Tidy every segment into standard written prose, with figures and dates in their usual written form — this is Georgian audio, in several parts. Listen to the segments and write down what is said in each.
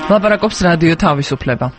ლაპარაკობს რადიო თავისუფლება.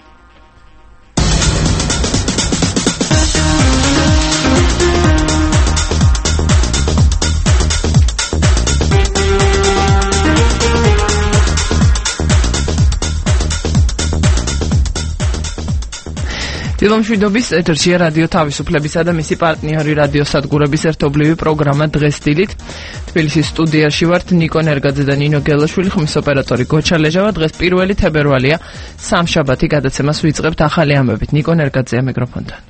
დილომშვიდობის ეთერშია რადიო თავისუფლებისა და მისი პარტნიორი რადიო სადგურების ერთობლივი პროგრამა დღეს დილით. თბილისის სტუდიაში ვართ ნიკო ნერგაძე და ნინო გელაშვილი, ხმის ოპერატორი გოჩა ლეჟავა. დღეს 1 თებერვალია, სამშაბათი, გადაცემას ვიწყებთ ახალი ამბებით. ნიკო ნერგაძეა მიკროფონთან.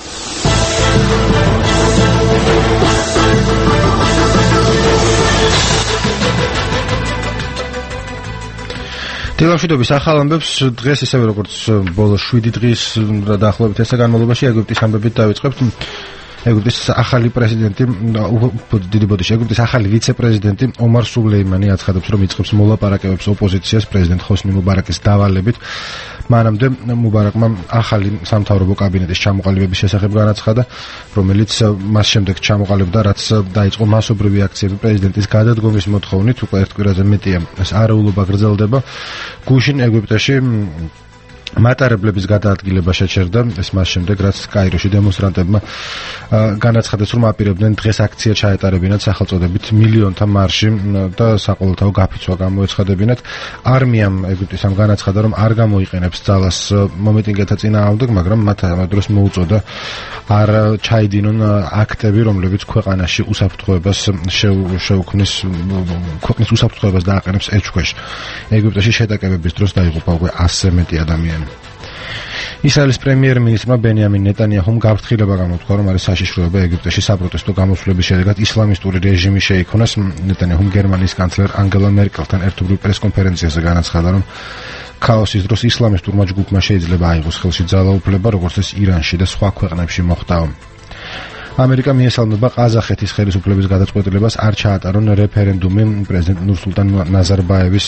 დილამშვიდობის ახალ ამბებს დღეს ისევე როგორც ბოლო 7 დღის დაახლოებით ესე განმავლობაში ეგვიპტის ამბებით დავიწყებთ. ეგვიპტის ახალი პრეზიდენტი, ეგვიპტის ახალი ვიცე-პრეზიდენტი ომარ სულეიმანი აცხადებს, რომ იწყებს მოლაპარაკებებს ოპოზიციას პრეზიდენტ ხოსნი მუბარაკის დავალებით. მანამდე მუბარაკმა ახალი სამთავრობო კაბინეტის ჩამოყალიბების შესახებ განაცხადა, რომელიც მას შემდეგ ჩამოყალიბდა, რაც დაიწყო მასობრივი აქციები პრეზიდენტის გადადგომის მოთხოვნით. უკვე ერთ კვირაზე მეტია ეს არეულობა გრძელდება. გუშინ ეგვიპტეში მატარებლების გადაადგილება შეჩერდა, ეს მას შემდეგ, რაც კაიროში დემონსტრანტებმა განაცხადეს, რომ აპირებდნენ დღეს აქცია ჩაეტარებინათ სახელწოდებით მილიონთა მარში და საყოველთაო გაფიცვა გამოეცხადებინათ. არმიამ ეგვიპტის ამ განაცხადა, რომ არ გამოიყენებს ძალას მომიტინგეთა წინააღმდეგ, მაგრამ მათ ამ დროს მოუწოდა არ ჩაიდინონ აქტები, რომლებიც ქვეყანაში უსაფრთხოებას შეუქმნის, ქვეყნის უსაფრთხოებას დააყენებს ეჭქვეშ. ეგვიპტეში შეტაკებების დროს დაიღუპა უკვე 100-ზე მეტი ადამიანი. ისრაელის პრემიერ-მინისტრმა ბენიამინ ნეტანიაჰუმ გაფრთხილება გამოთქვა, რომ არის საშიშროება ეგვიპტეში საპროტესტო გამოსვლების შედეგად ისლამისტური რეჟიმი შეიქმნას. ნეტანიაჰუმ გერმანიის კანცლერ ანგელა მერკელთან ერთობლივ პრესკონფერენციაზე განაცხადა, რომ ქაოსის დროს ისლამისტურმა ჯგუფმა შეიძლება აიღოს ხელში ძალაუფლება, როგორც ეს ირანში და სხვა ქვეყნებში მოხდაო. ამერიკა მიესალმება ყაზახეთის ხელისუფლების გადაწყვეტილებას არ ჩაატარონ რეფერენდუმი პრეზიდენტ ნურსულტან ნაზარბაევის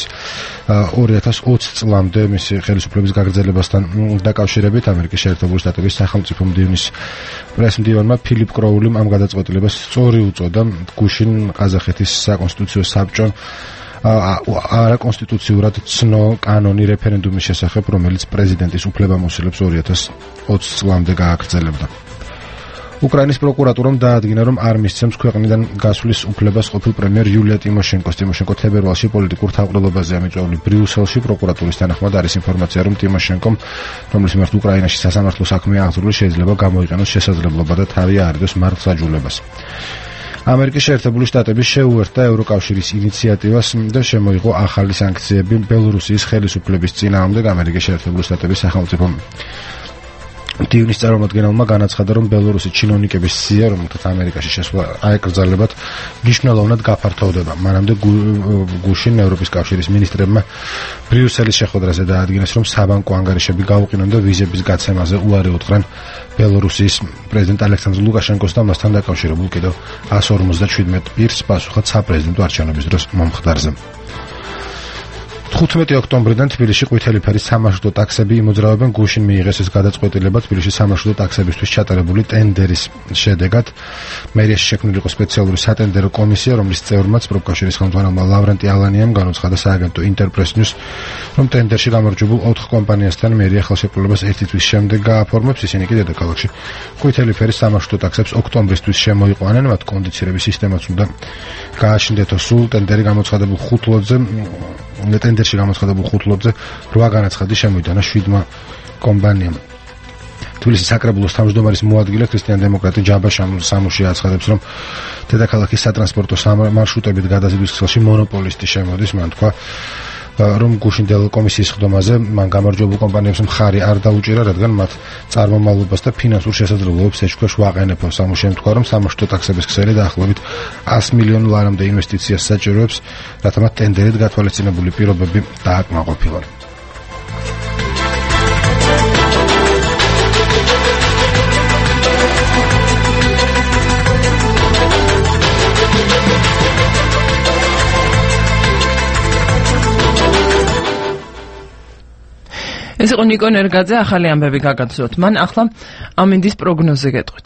2020 წლამდე მისი ხელისუფლების გაგრძელებასთან დაკავშირებით. ამერიკის შეერთებული შტატების სახელმწიფო მდივნის პრესმდივანმა ფილიპ კროულიმ ამ გადაწყვეტილებას სწორი უწოდა. გუშინ ყაზახეთის საკონსტიტუციო საბჭომ არაკონსტიტუციურად ცნო კანონი რეფერენდუმის შესახებ, რომელიც პრეზიდენტის უფლებამოსილებს 2020 წლამდე გააგრძელებდა. უკრაინის პროკურატურამ დაადგინა, რომ არ მისცემს ქვეყნიდან გასვლის უფლებას ყოფილ პრემიერ იულია ტიმოშენკოს. ტიმოშენკო თებერვალში პოლიტიკურ თავყრილობაზე ამიწვეული ბრიუსელში პროკურატურის თანახმად არის ინფორმაცია, რომ ტიმოშენკომ, რომლის მიმართ უკრაინაში სასამართლო საქმეა აღძრული, შეიძლება გამოიყენოს შესაძლებლობა და თავი აარიდოს მართლმსაჯულებას. ამერიკის შეერთებული შტატები შეუერთდა ევროკავშირის ინიციატივას და შემოიღო ახალი სანქციები ბელორუსიის ხელისუფლების წინააღმდეგ. ამერიკის შეერთებული შტატების სახელმწიფო მდივნის წარმომადგენელმა განაცხადა, რომ ბელორუსი ჩინოვნიკების სია, რომელთაც ამერიკაში შესვლა აეკრძალებათ, მნიშვნელოვნად გაფართოვდება. მანამდე გუშინ ევროპის კავშირის მინისტრებმა ბრიუსელის შეხვედრაზე დაადგინეს, რომ საბანკო ანგარიშები გაუყინონ და ვიზების გაცემაზე უარი უთხრან ბელორუსის პრეზიდენტ ალექსანდრ ლუკაშენკოს და მასთან დაკავშირებულ კიდევ 157 პირს პასუხად საპრეზიდენტო არჩევნების დროს მომხდარზე. 15 ოქტომბრიდან თბილისში ყვითელი ფერის სამარშრუტო ტაქსები იმოძრავებენ. გუშინ მიიღეს ეს გადაწყვეტილება თბილისში სამარშრუტო ტაქსებისთვის ჩატარებული ტენდერის შედეგად. მერიაში შექმნილი იყო სპეციალური სატენდერო კომისია, რომლის წევრმაც პროფკავშირის ხელმძღვანელმა ლავრენტი ალანიამ განუცხადა სააგენტო ინტერპრეს ნიუს, რომ ტენდერში გამარჯვებულ 4 კომპანიასთან მერია ხელშეკრულებას 1 თვის შემდეგ გააფორმებს. ისინი კი დედაქალაქში ყვითელი ფერის სამარშრუტო ტაქსებს ოქტომბრისთვის შემოიყვანენ. მათ კონდიცირების სისტემაც უნდა გააჩნდეთო. სულ ტენდერში გამოცხადებულ 5 ლოტზე 8 განაცხადი შემოიტანა 7 კომპანიამ. თბილისის საკრებულოს თავმჯდომარის მოადგილე ქრისტიან-დემოკრატი ჯაბა სამუში აცხადებს, რომ დედაქალაქის სატრანსპორტო მარშრუტებით გადაზიდვის ქსელში მონოპოლისტი შემოდის. მან თქვა, რომ გუშინდელ კომისიის ხდომაზე მან გამარჯვებულ კომპანიებს მხარი არ დაუჭირა, რადგან მათ წარმომავლობას და ფინანსურ შესაძლებლობებს ეჭქვეშ ვაყენებო. სამუშიამ თქვა, რომ სამარშრუტო ტაქსების ქსელი დაახლოებით 100 მილიონ ლარამდე ინვესტიციას საჭიროებს, რათა მათ ტენდერით გათვალისწინებული პირობები დააკმაყოფილონ. ეს იყო ნიკო ნერგაძე, ახალი ამბები გაგაცნოთ. მან ახლა ამინდის პროგნოზე გეტყვით.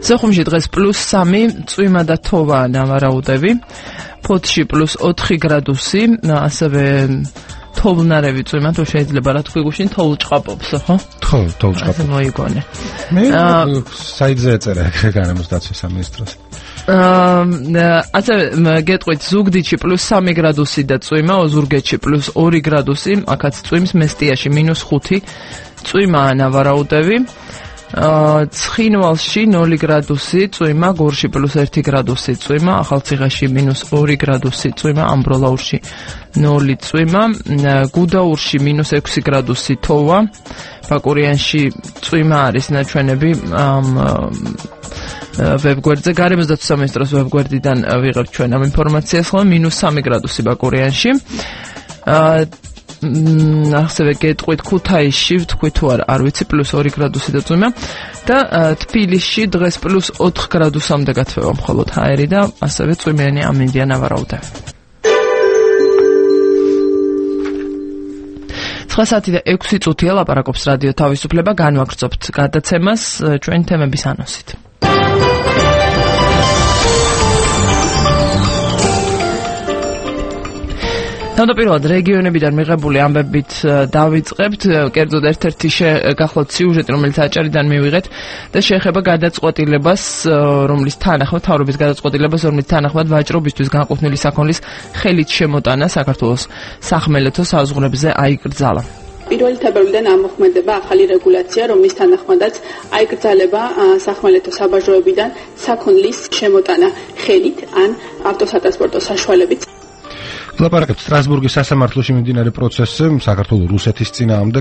სოხუმში დღეს +3 წვიმა და თოვაა ნავარაუდები. ფოთში +4 გრადუსი, ასევე თოვლნარევი წვიმა, თუ შეიძლება რა თქვი გუშინ, თოვლ ჭყაპობს, ხო? თოვლ ჭყაპობს. ასე მოიგონე. მე საიტზე ეწერა განმოს დაცვის სამინისტროს. ასე გეტყვით ზუგდიდში +3 გრადუსი და წვიმა, ოზურგეთში +2 გრადუსი, აქაც წვიმს, მესტიაში -5 წვიმაა ნავარაუდები. ცხინვალში 0 გრადუსი წვიმა, გორში +1 გრადუსი წვიმა, ახალციხეში -2 გრადუსი წვიმა, ამბროლაურში 0 წვიმა, გუდაურში -6 გრადუსი თოვა, ბაკურიანში წვიმა არის ნაჩვენები ვებგვერდზე, გარემოს დაცვის სამინისტროს ვებგვერდიდან ვიღებთ ჩვენ ამ ინფორმაციას, ხოლმე -3 გრადუსი ბაკურიანში. ასევე გეტყვით ქუთაისში, თქვი თუ არ ვიცი, +2 გრადუსი და წვიმა და თბილისში დღეს +4 გრადუსამდე გათვევა მხოლოდ ჰაერი და ასევე წვიმიანი ამინდია ნავარაუდები. 9 საათი და 6 წუთია ლაპარაკობს რადიო თავისუფლება, განვაგრძობთ გადაცემას ჩვენი თემების ანონსით. თავდაპირველად რეგიონებიდან მიღებული ამბებით დავიწყებთ, კერძოდ ერთ-ერთი გახლავთ სიუჟეტი, რომელიც აჭარიდან მივიღეთ და შეეხება გადაწყვეტილებას, რომლის თანახმად, მთავრობის გადაწყვეტილებას, რომლის თანახმად ვაჭრობისთვის განკუთვნილი საქონლის ხელით შემოტანა საქართველოს სახმელეთო საზღვრებზე აიკრძალა. 1 თებერვლიდან ამოქმედება ახალი რეგულაცია, რომლის თანახმადაც აიკრძალება სახმელეთო საბაჟოებიდან საქონლის შემოტანა ხელით ან ავტოსატრანსპორტო საშუალებით. ლაპარაკობთ სტრასბურგის სასამართლოში მიმდინარე პროცესზე საქართველოს რუსეთის წინააღმდეგ.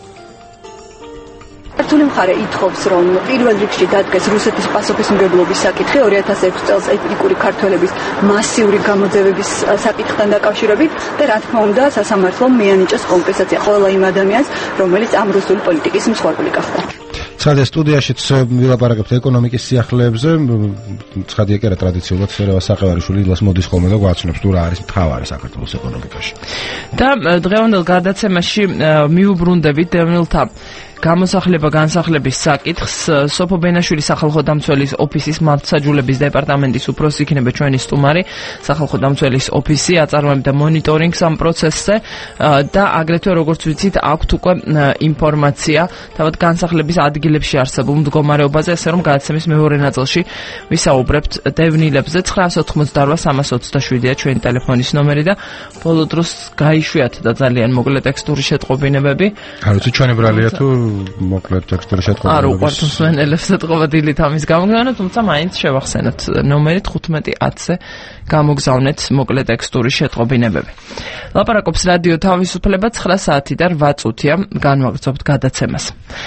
ქართული მხარე ითხოვს, რომ პირველ რიგში დადგეს რუსეთის პასუხისმგებლობის საკითხი 2006 წელს ეთნიკური ქართველების მასიური გამოძევების საკითხთან დაკავშირებით და რა თქმა უნდა სასამართლომ მიანიჭეს კომპენსაცია ყველა იმ ადამიანს, რომელიც ამ რუსული პოლიტიკის მსხვერპლი გახდა. ცხადია სტუდიაშიც ვილაპარაკებთ ეკონომიკის სიახლეებზე, ცხადია კი არა ტრადიციულად სერევა საყევარიშვილი ილას მოდის ხოლმე და გვაცნობს თუ რა არის მთავარი საქართველოს ეკონომიკაში. და დღევანდელ გადაცემაში მიუბრუნდებით დევნილთა გამოსახლება განსახლების საკითხს. სოფო ბენაშვილის სახალხო დამცველის ოფისის მართლმსაჯულების დეპარტამენტის უფროსი იქნება ჩვენი სტუმარი. სახალხო დამცველის ოფისი აწარმოებდა მონიტორინგს ამ პროცესზე და აგრეთვე როგორც ვიცით აქვთ უკვე ინფორმაცია თავად განსახლების ადგილებში არსებულ მდგომარეობაზე, ასე რომ გადაცემის მეორე ნაწილში ვისაუბრებთ დევნილებზე. 988-327-ია ჩვენი ტელეფონის ნომერი და ბოლო დროს გაიშვიათ და ძალიან მოკლე ტექსტური შეტყობინებები. არ ვიცი ჩვენი ბრალია თუ მოკლედ ტექსტური შეტყობინებები. არ უყვართ მსმენელებს ეთყობა დილით ამის გამოგზავნა, თუმცა მაინც შევახსენოთ ნომერი 1510-ზე გამოგზავნეთ მოკლე ტექსტური შეტყობინებები. ლაპარაკობს რადიო თავისუფლება, 9 საათი და 8 წუთია, განვაგრძობთ გადაცემას.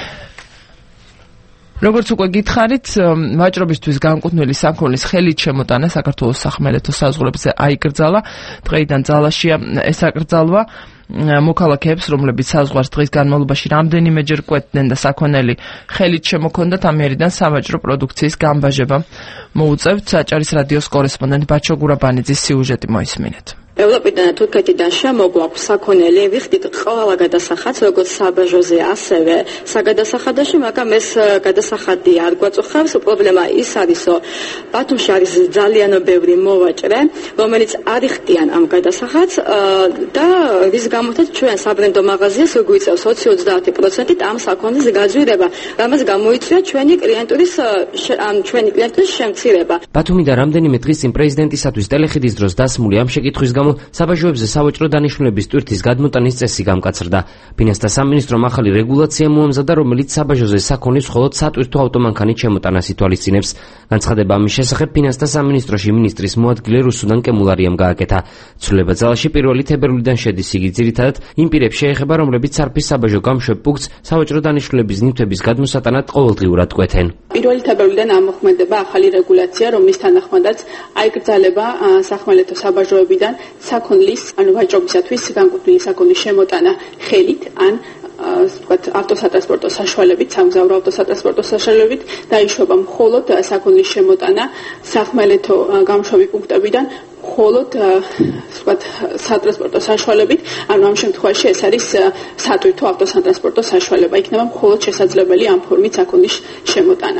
როგორც უკვე გითხარით, ვაჭრობისთვის განკუთვნილი საქონლის ხელით შემოტანა საქართველოს სახმელეთო საზღვრებზე აიკრძალა. დღეიდან ძალაშია ეს აკრძალვა. მოქალაქეებს, რომლებიც საზღვარს დღის განმავლობაში რამდენიმეჯერ კვეთდნენ და საქონელი ხელით შემოქონდათ, ამიერიდან სავაჭრო პროდუქციის გამბაჟება მოუწევთ. აჭარის რადიოს კორესპონდენტ ბაჩო გურაბანიძის სიუჟეტი მოისმინეთ. ევროპიდან თურქეთიდან შემოგვაქვს საქონელი, ვიხდით ყველა გადასახადს, როგორც საბაჟოზე, ასევე საგადასახადაში, მაგრამ ეს გადასახადი არ გვაწუხებს. პრობლემა ის არის, რომ ბათუმში არის ძალიან ბევრი მოვაჭრე, რომელიც არ იხდიან ამ გადასახადს და რის გამოთაც ჩვენ საბრენდო მაღაზიას გვიწევს 20-30% ამ საქონლის გაძვირება, რამაც გამოიწვია ჩვენი კლიენტურის შემცირება. ბათუმიდან რამდენიმე დღის წინ პრეზიდენტისათვის ტელეხიდის დროს დასმული ამ შეკითხვის საბაჟოებზე სავაჭრო დანიშნულების ტვირთის გადმოტანის წესი გამკაცრდა. ფინანსთა სამინისტრომ ახალი რეგულაცია მოამზადა, რომელიც საბაჟოზე საქონლის მხოლოდ სატვირთო ავტომანქანით შემოტანას ითვალისწინებს. განცხადება ამის შესახებ ფინანსთა სამინისტროში მინისტრის მოადგილე რუსუდან კემულარიამ გააკეთა. ცვლილება ძალაში 1 თებერვლიდან შედის. იგი ძირითადად იმ პირებს შეეხება, რომლებიც სარფის საბაჟო გამშვებ პუნქტს სავაჭრო დანიშნულების ნივთების გადმოსატანად ყოველდღიურად კვეთენ. 1 თებერვლიდან ამოქმედება ახალი რეგულაცია, რომლის თანახმადაც აიკრძალება სახმელეთო საბაჟოებიდან საქონლის, ანუ ვაჭრობისათვის განკუთვნილი საქონლის შემოტანა ხელით ან ავტოსატრანსპორტო საშუალებით, სამგზავრო ავტოსატრანსპორტო საშუალებით დაიშვება მხოლოდ საქონლის შემოტანა სახმელეთო გამშვები პუნქტებიდან მხოლოდ სატრანსპორტო საშუალებით, ანუ ამ შემთხვევაში ეს არის სატვირთო ავტოსატრანსპორტო საშუალება, იქნება მხოლოდ შესაძლებელი ამ ფორმით საქონლის შემოტანა.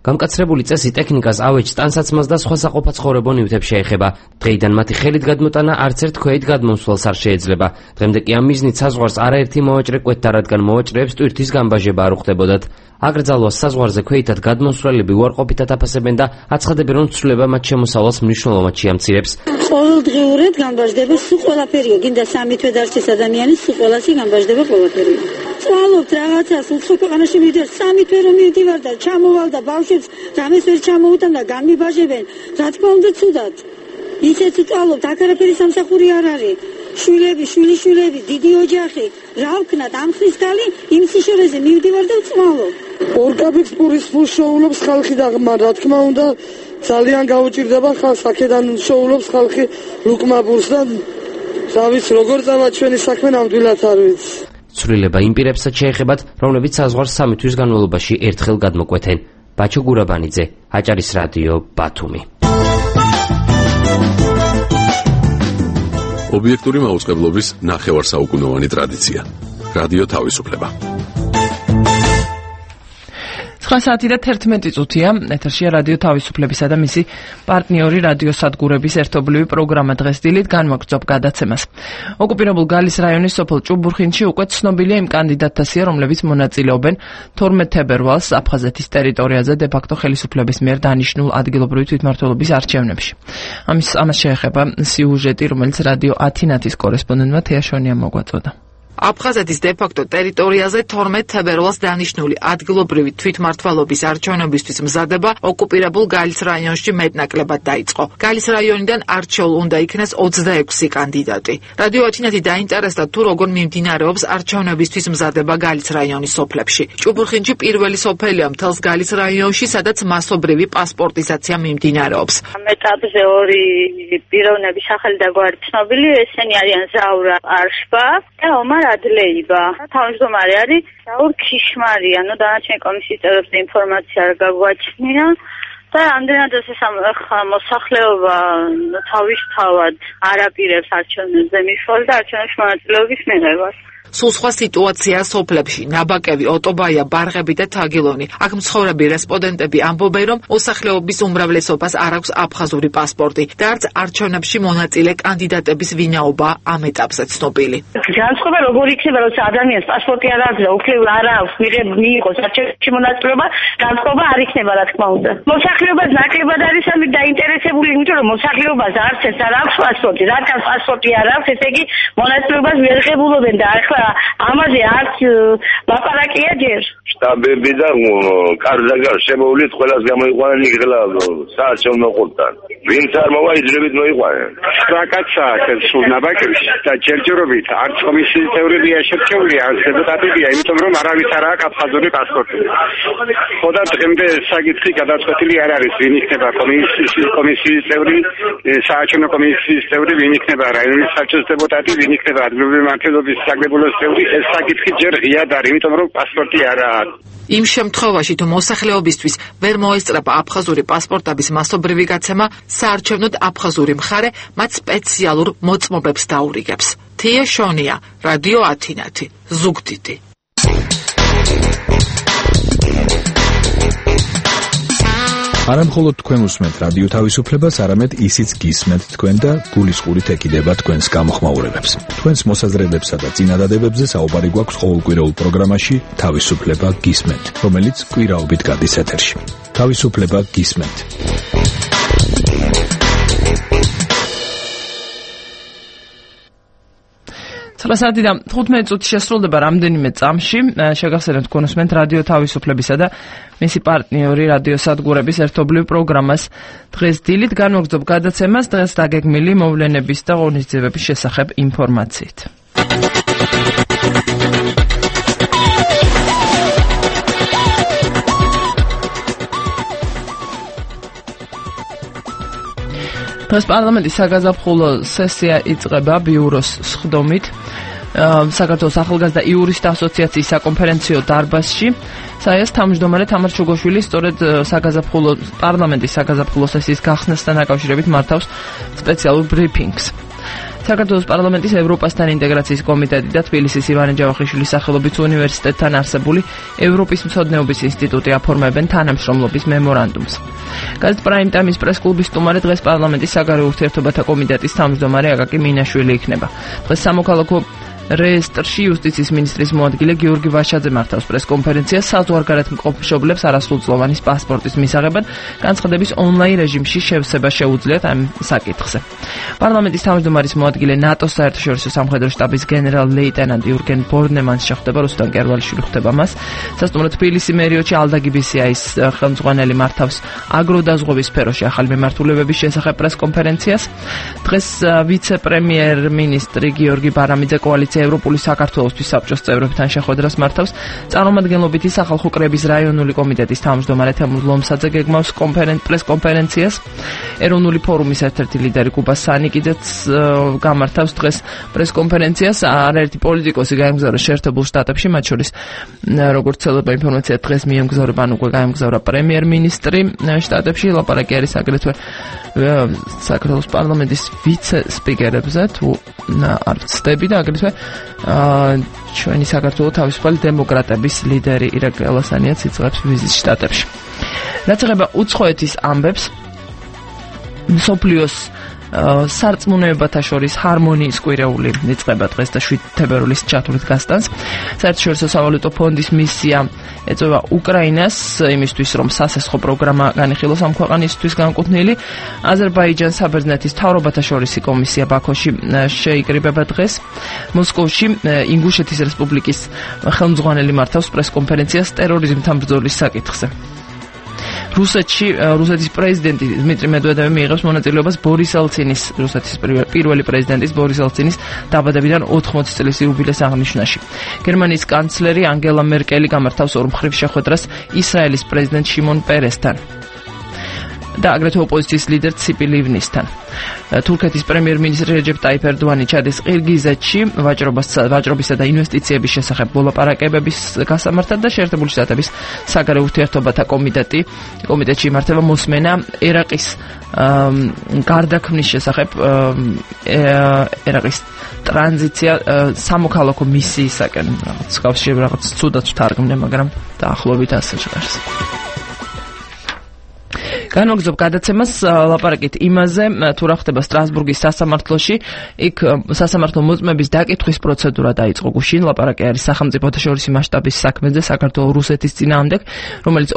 გამკაცრებული წესი ტექნიკას, ავეჯს, ტანსაცმელს და სხვა საყოფა ცხოვრებო ნივთებს შეეხება. დღეიდან მათი ხელით გადმოტანა არც ერთ ქვეით გადმომსვლელს არ შეეძლება. დღემდე კი ამ მიზნით საზღვარს არაერთი მოვაჭრე კვეთდა, რადგან მოვაჭრეებს ტვირთის გამბაჟება არ უხდებოდათ. აგრძალვას საზღვარზე ქვეითად გადმოსვლელები უარყოფითად აფასებენ და აცხადებენ, რომ ცვლილება მათ შემოსავალს მნიშვნელოვნად შეამცირებს. ყოველდღიურად გამბაჟდება სულ ყველაფერია, გინდა 3 თვე დარჩეს ადამიანი, სულ ყველასი გამბაჟდება ყველაფერია. წვალობთ რაღაცას, უცხო ქვეყანაში მივიდეთ, 3 თვე რომ მივდივარ და ჩამოვალ და ბავშვებს რამეს ვერ ჩამოუტან და განმიბაჟებენ, რა თქმა უნდა ცუდად. ისეთ წვალობთ, აქ არაფერი სამსახური არ არის. შვილები, დიდი ოჯახი, რა ვქნათ, ამ ხის გალი იმ სიშორეზე მივდივარ და ვწვალობ. ორკაბის პურის ფულს შოულობს ხალხი და რა თქმა უნდა ძალიან გაუჭირდება ხალხს, აქედან შოულობს ხალხი ლუკმაბურს და რა ვიცი, როგორ წავა ჩვენი საქმე ნამდვილად არ ვიცი. ცვლილება იმ პირებსაც შეეხებათ, რომლებიც საზღვარს 3 თვის განმავლობაში ერთხელ გადმოკვეთენ. ბაჩო გურაბანიძე, აჭარის რადიო, ბათუმი. ობიექტური მაუწყებლობის ნახევარსაუკუნოვანი ტრადიცია. რადიო თავისუფლება. 9 საათი და 11 წუთია. ეთერშია რადიო თავისუფლებისა და მისი პარტნიორი რადიო სადგურების ერთობლივი პროგრამა დღეს დილით განვაგრძობ გადაცემას. ოკუპირებულ გალის რაიონის სოფელ ჭუბურხინში უკვე ცნობილია იმ კანდიდატთა სია, რომლებიც მონაწილეობენ 12 თებერვალს აფხაზეთის ტერიტორიაზე დე-ფაქტო ხელისუფლების მიერ დანიშნულ ადგილობრივი თვითმმართველობის არჩევნებში. ამას შეეხება სიუჟეტი, რომელიც რადიო ათინათის კორესპონდენტმა თეაშონიამ მოგვაწოდა. აფხაზეთის დე-ფაქტო ტერიტორიაზე 12 თებერვალს დანიშნული ადგილობრივი თვითმმართველობის არჩევნებისთვის მზადება ოკუპირებულ გალის რაიონში მეტნაკლებად დაიწყო. გალის რაიონიდან არჩეულ უნდა იქნეს 26 კანდიდატი. რადიო ათინათი დაინტერესდა თუ როგორ მიმდინარეობს არჩევნებისთვის მზადება გალის რაიონის სოფლებში. ჭუბურხინში პირველი სოფელია მთელს გალის რაიონში, სადაც მასობრივი პასპორტიზაცია მიმდინარეობს. ამ ეტაპზე ორი პიროვნების სახელი და გვარი ცნობილი, ესენი არიან ზაურა არშბა და ომარ ადლეიბა. თავმჯდომარე არის რაულ ქიშმარია, დანარჩენი კომისიის წევრებზე ინფორმაცია არ გაგვაჩნია და ამდენად ეს მოსახლეობა თავისთავად არ აპირებს არჩევნებზე მისვლა და არჩევნებში მონაწილეობის მიღებას. სულ სხვა სიტუაცია სოფლებში, ნაბაკევი, ოტობაია, ბარღები და თაგილონი. აქ მცხოვრები რესპონდენტები ამბობენ, რომ მოსახლეობის უმრავლესობას არ აქვს აფხაზური პასპორტი და არც არჩევნებში მონაწილე კანდიდატების ვინაობა ამ ეტაპზე ცნობილი. განსხვავება როგორ იქნება, როცა ადამიანს პასპორტი არ აქვს და უფლება არ აქვს მიიღოს არჩევნებში მონაწილეობა, განსხვავება არ იქნება, რა თქმა უნდა. მოსახლეობას ნაკლებად არის ამით დაინტერესებული, იმიტომ რომ მოსახლეობას არც ეს არ აქვს პასპორტი, რადგან პასპორტი არ აქვს, ესე იგი მონაწილეობას ვერ ღებულობენ და ახლა ამაზე არც ლაპარაკია ჯერ. შტაბები და კარზაგარ შემოვლით ყველას გამოიყვანენ იგრძელა საარჩევნო ყურთან. ვინც არ მოვა იძრებით მოიყვანენ. საკაცა სულ ნაბაკებში და ჯერჯერობით არც კომისიის წევრებია შერჩეული, არც დეპუტატებია, იმიტომ რომ არავის არ აქვს აფხაზური პასპორტი. ხოდა დღემდე საკითხი გადაწყვეტილი არ არის, ვინ იქნება კომისიის წევრი, საარჩევნო კომისიის წევრი, ვინ იქნება რაიონის საბჭოს დეპუტატი, ვინ იქნება ადგილობრივი მმართველობის საკრებულოს წევრი, ეს საკითხი ჯერ ღიად არის, იმიტომ რომ პასპორტი არ აქვს. იმ შემთხვევაში, თუ მოსახლეობისთვის ვერ მოესწრაფა აფხაზური პასპორტების მასობრივი გაცემა, საარჩევნოდ აფხაზური მხარე მათ სპეციალურ მოწმობებს დაურიგებს. თია შონია, რადიო ათინათი, ზუგდიდი. არამხოლოდ თქვენ უსმენთ რადიო თავისუფლებას, არამედ ისიც გისმენთ თქვენ და გულისყურით ეკიდება თქვენს გამოხმაურებებს. თქვენს მოსაზრებებსა და წინადადებებზე საუბარი გვაქვს ყოველკვირეულ პროგრამაში თავისუფლება გისმენთ, რომელიც კვირაობით გადის ეთერში. თავისუფლება გისმენთ. საათი და 15 წუთი შესრულდება რამდენიმე წამში. შეგახსენებთ თქვენ უსმენთ რადიო თავისუფლებისა და მისი პარტნიორი რადიო სადგურების ერთობლივ პროგრამას. დღეს დილით განვაგრძობ გადაცემას დღეს დაგეგმილი მოვლენების და ღონისძიებების შესახებ ინფორმაციით. დღეს პარლამენტის საგაზაფხულო სესია იწყება ბიუროს სხდომით. საქართველოს ახალგაზრდა იურისტთა ასოციაციის საკონფერენციო დარბაზში. საიას თავმჯდომარე თამარ ჩუგოშვილი სწორედ პარლამენტის საგაზაფხულო სესიის გახსნასთან დაკავშირებით მართავს სპეციალურ ბრიფინგს. საქართველოს პარლამენტის ევროპასთან ინტეგრაციის კომიტეტი და თბილისის ივანე ჯავახიშვილის სახელობის უნივერსიტეტთან არსებული ევროპის მცოდნეობის ინსტიტუტი აფორმებენ თანამშრომლობის მემორანდუმს. გაზეთ პრაიმ ტაიმის პრესკლუბის სტუმარი დღეს პარლამენტის საგარეო ურთიერთობათა კომიტეტის თავმჯდომარე აკაკი მინაშვილი იქნება. დღეს სამოქალაქო რეესტრში იუსტიციის მინისტრის მოადგილე გიორგი ვაშაძე მართავს პრესკონფერენციას საზღვარგარეთ მყოფ მშობლებს არასრულწლოვანის პასპორტის მისაღებად განცხადების ონლაინ რეჟიმში შევსება შეუძლიათ ამ საკითხზე. პარლამენტის თავმჯდომარის მოადგილე ნატოს საერთაშორისო სამხედრო შტაბის გენერალ-ლეიტენანტი იურგენ ბორნემანს შეხვდება, რუსტან კერვალიშვილი ხვდება მას. სასტუმრო თბილისი მერიოჩი ალდა გიბისიაის ხელმძღვანელი მართავს აგროდაზღვევის სფეროში ახალი მემართულებების შესახებ პრესკონფერენციას. დღეს ვიცე-პრემიერ-მინისტრი გიორგი ბარამიძე კოალიცია ევროპული საქართველოსთვის საბჭოს წევრებთან შეხვედრას მართავს. წარმომადგენლობითი სახალხო კრების რაიონული კომიტეტის თავმჯდომარე თემურ ლომსაძე გეგმავს პრესკონფერენციას. ეროვნული ფორუმის ერთ-ერთი ლიდერი კუბა სანიკიძეც გამართავს დღეს პრესკონფერენციას. არაერთი პოლიტიკოსი გაემგზავრა შეერთებულ შტატებში, მათ შორის როგორც ცელება ინფორმაცია დღეს მიემგზავრება, ან უკვე გაემგზავრა პრემიერ-მინისტრი შტატებში. ლაპარაკი არის აგრეთვე საქართველოს პარლამენტის ვიცე-სპიკერებზე, თუ არ ვცდები, და აგრეთვე ჩვენი საქართველოს თავისუფალი დემოკრატების ლიდერი ირაკლი ალასანიაც იწყებს ვიზიტს შტატებში. რაც ეხება უცხოეთის ამბებს, მსოფლიოს სარწმუნოებათა შორის ჰარმონიის კვირეული იწყება დღეს და 7 თებერვლის ჩათვლით გასტანს. საერთაშორისო სავალუტო ფონდის მისია ეწევა უკრაინას იმისთვის, რომ სასესხო პროგრამა განიხილოს ამ ქვეყანისთვის განკუთვნილი. აზერბაიჯანს საბერძნეთის მთავრობათა შორისი კომისია ბაქოში შეიკრიბება დღეს. მოსკოვში ინგუშეთის რესპუბლიკის ხელმძღვანელი მართავს პრესკონფერენციას ტერორიზმთან ბრძოლის საკითხზე. რუსეთის პრეზიდენტი დმიტრი მედვედევი მიიღებს მონაწილეობას ბორის ელცინის, რუსეთის პირველი პრეზიდენტის ბორის ელცინის დაბადებიდან 80 წლის იუბილეს აღნიშვნაში. გერმანიის კანცლერი ანგელა მერკელი გამართავს ორმხრივ შეხვედრას ისრაელის პრეზიდენტ შიმონ პერესთან და აგრეთვე ოპოზიციის ლიდერ ციპი ლივნისთან. თურქეთის პრემიერ-მინისტრი რეჯეპ ტაიფ ერდოანი ჩადის ყირგიზეთში ვაჭრობისა და ინვესტიციების შესახებ მოლაპარაკებების გასამართად და შეერთებული შტატების საგარეო ურთიერთობათა კომიტეტში იმართება მოსმენა ერაყის გარდაქმნის შესახებ, ერაყის ტრანზიცია სამოქალაქო მისიისაკენ. რაღაც ცუდად ვთარგმნე, მაგრამ დაახლოებით ასე ჟღერს. განვაგრძობ გადაცემას ლაპარაკით იმაზე, თუ რა ხდება სტრასბურგის სასამართლოში. იქ სასამართლო მოწმების დაკითხვის პროცედურა დაიწყო გუშინ. ლაპარაკი არის სახელმწიფოთა შორისი მასშტაბის საქმეზე საქართველოს-რუსეთის წინააღმდეგ, რომელიც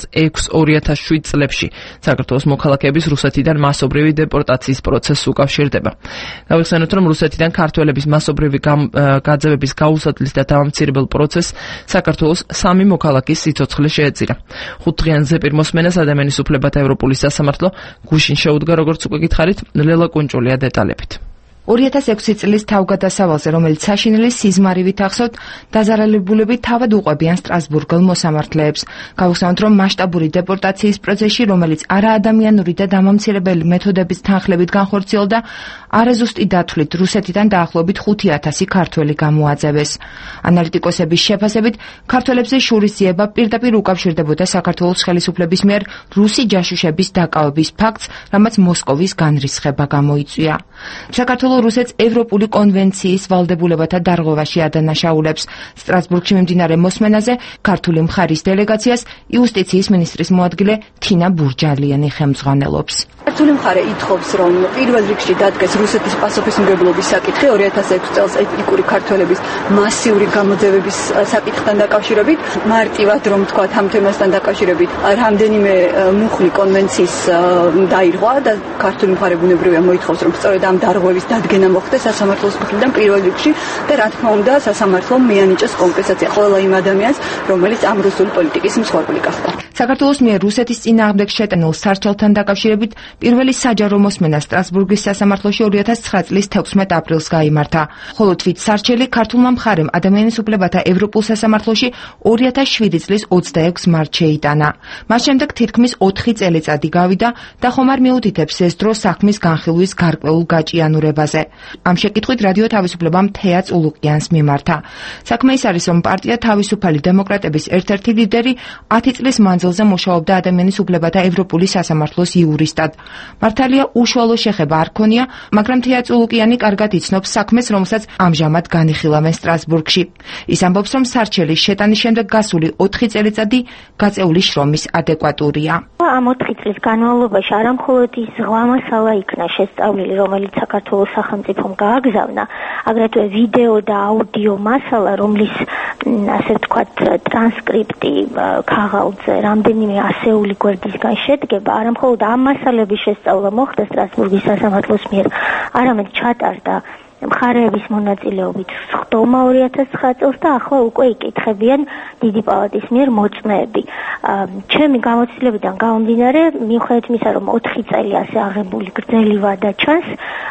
2006-2007 წლებში საქართველოს მოქალაქეების რუსეთიდან მასობრივი დეპორტაციის პროცესს უკავშირდება. გავიხსენოთ, რომ რუსეთიდან ქართველების მასობრივი გაძევების გაუსადლის და დამამცირებელ პროცესს საქართველოს 3 მოქალაქის სიცოცხლე შეეწირა. 5 დღიან ზეპირ მოსმენას ადამიანის უფლებათა ევროპული სასამართლო გუშინ შეუდგა, როგორც უკვე გითხარით, ლელა კუნჭულია დეტალებით. 2006 წლის თავგადასავალზე, რომელიც საშინელი სიზმარივით ახსოვთ, დაზარალებულები თავად უყვებიან სტრასბურგელ მოსამართლეებს. გავიხსენოთ, რომ მასშტაბური დეპორტაციის პროცესში, რომელიც არაადამიანური და დამამცირებელი მეთოდების თანხლებით განხორციელდა, არაზუსტი დათვლით რუსეთიდან დაახლოებით 5000 ქართველი გამოაძევეს. ანალიტიკოსების შეფასებით, ქართველებზე შურისძიება პირდაპირ უკავშირდებოდა საქართველოს ხელისუფლების მიერ რუსი ჯაშუშების დაკავების ფაქტს, რამაც მოსკოვის განრისხება გამოიწვია. საქართველოს რუსეთს ევროპული კონვენციის ვალდებულებათა დარღვევაში ადანაშაულებს. სტრასბურგში მიმდინარე მოსმენაზე ქართული მხარის დელეგაციას იუსტიციის მინისტრის მოადგილე თინა ბურჯალიანი ხელმძღვანელობს. ქართული მხარე ითხოვს, რომ პირველ რიგში დადგეს რუსეთის პასუხისმგებლობის საკითხი 2006 წელს ეთნიკური ქართველების მასიური გამოძევების საკითხთან დაკავშირებით. მარტივად რომ თქვა ამ თემასთან დაკავშირებით, რამდენიმე მუხლი კონვენციის დაირღვა და ქართული მხარე ბუნებრივია მოითხოვს, რომ სწორედ ამ დარღვევის დადგენა მოხდეს სასამართლოს მხრიდან პირველ რიგში და რა თქმა უნდა სასამართლომ მიანიჭეს კომპენსაცია ყველა იმ ადამიანს, რომელიც ამ რუსული პოლიტიკის მსხვერპლი გახდა. საქართველოს მიერ რუსეთის წინააღმდეგ შეტანილ სარჩელთან დაკავშირებით პირველი საჯარო მოსმენა სტრასბურგის სასამართლოში 2009 წლის 16 აპრილს გაიმართა. ხოლო თვით სარჩელი ქართულმა მხარემ ადამიანის უფლებათა ევროპულ სასამართლოში 2007 წლის 26 მარტს შეიტანა. მას შემდეგ თითქმის 4 წელიწადი გავიდა და ხომ არ მიუთითებს ეს დრო საქმის განხილვის გარკვეულ გაჭიანურებაზე. ამ შეკითხვით რადიო თავისუფლებამ თეა წულუკიანს მიმართა. საქმე ის არის, რომ პარტია თავისუფალი დემოკრატების ერთ-ერთი ლიდერი 10 წლის მანძილზე ნაწილზე მუშაობდა ადამიანის უფლებათა ევროპული სასამართლოს იურისტად. მართალია უშუალო შეხება არ ქონია, მაგრამ თეაწულუკიანი კარგად იცნობს საქმეს, რომელსაც ამჟამად განიხილავენ სტრასბურგში. ის ამბობს, რომ სარჩელის შეტანის შემდეგ გასული 4 წელიწადი გაწეული შრომის ადეკვატურია. ამ 4 წლის განმავლობაში არამხოლოდ ის ზღვა მასალა იქნა შესწავლილი, რომელიც საქართველოს სახელმწიფომ გააგზავნა, აგრეთვე ვიდეო და აუდიო მასალა, რომლის ასე ვთქვათ ტრანსკრიპტი ქაღალდზე რამდენიმე ასეული გვერდისგან შედგება, არამხოლოდ ამ მასალების შესწავლა მოხდა სტრასბურგის სასამართლოს მიერ, არამედ ჩატარდა მხარეების მონაწილეობით სხდომა 2009 წელს და ახლა უკვე იკითხებიან დიდი პალატის მიერ მოწმეები. ჩემი გამოცდილებიდან გამომდინარე, მიუხედავად იმისა, რომ 4 წელი ასე აღებული გრძელი ვადა ჩანს,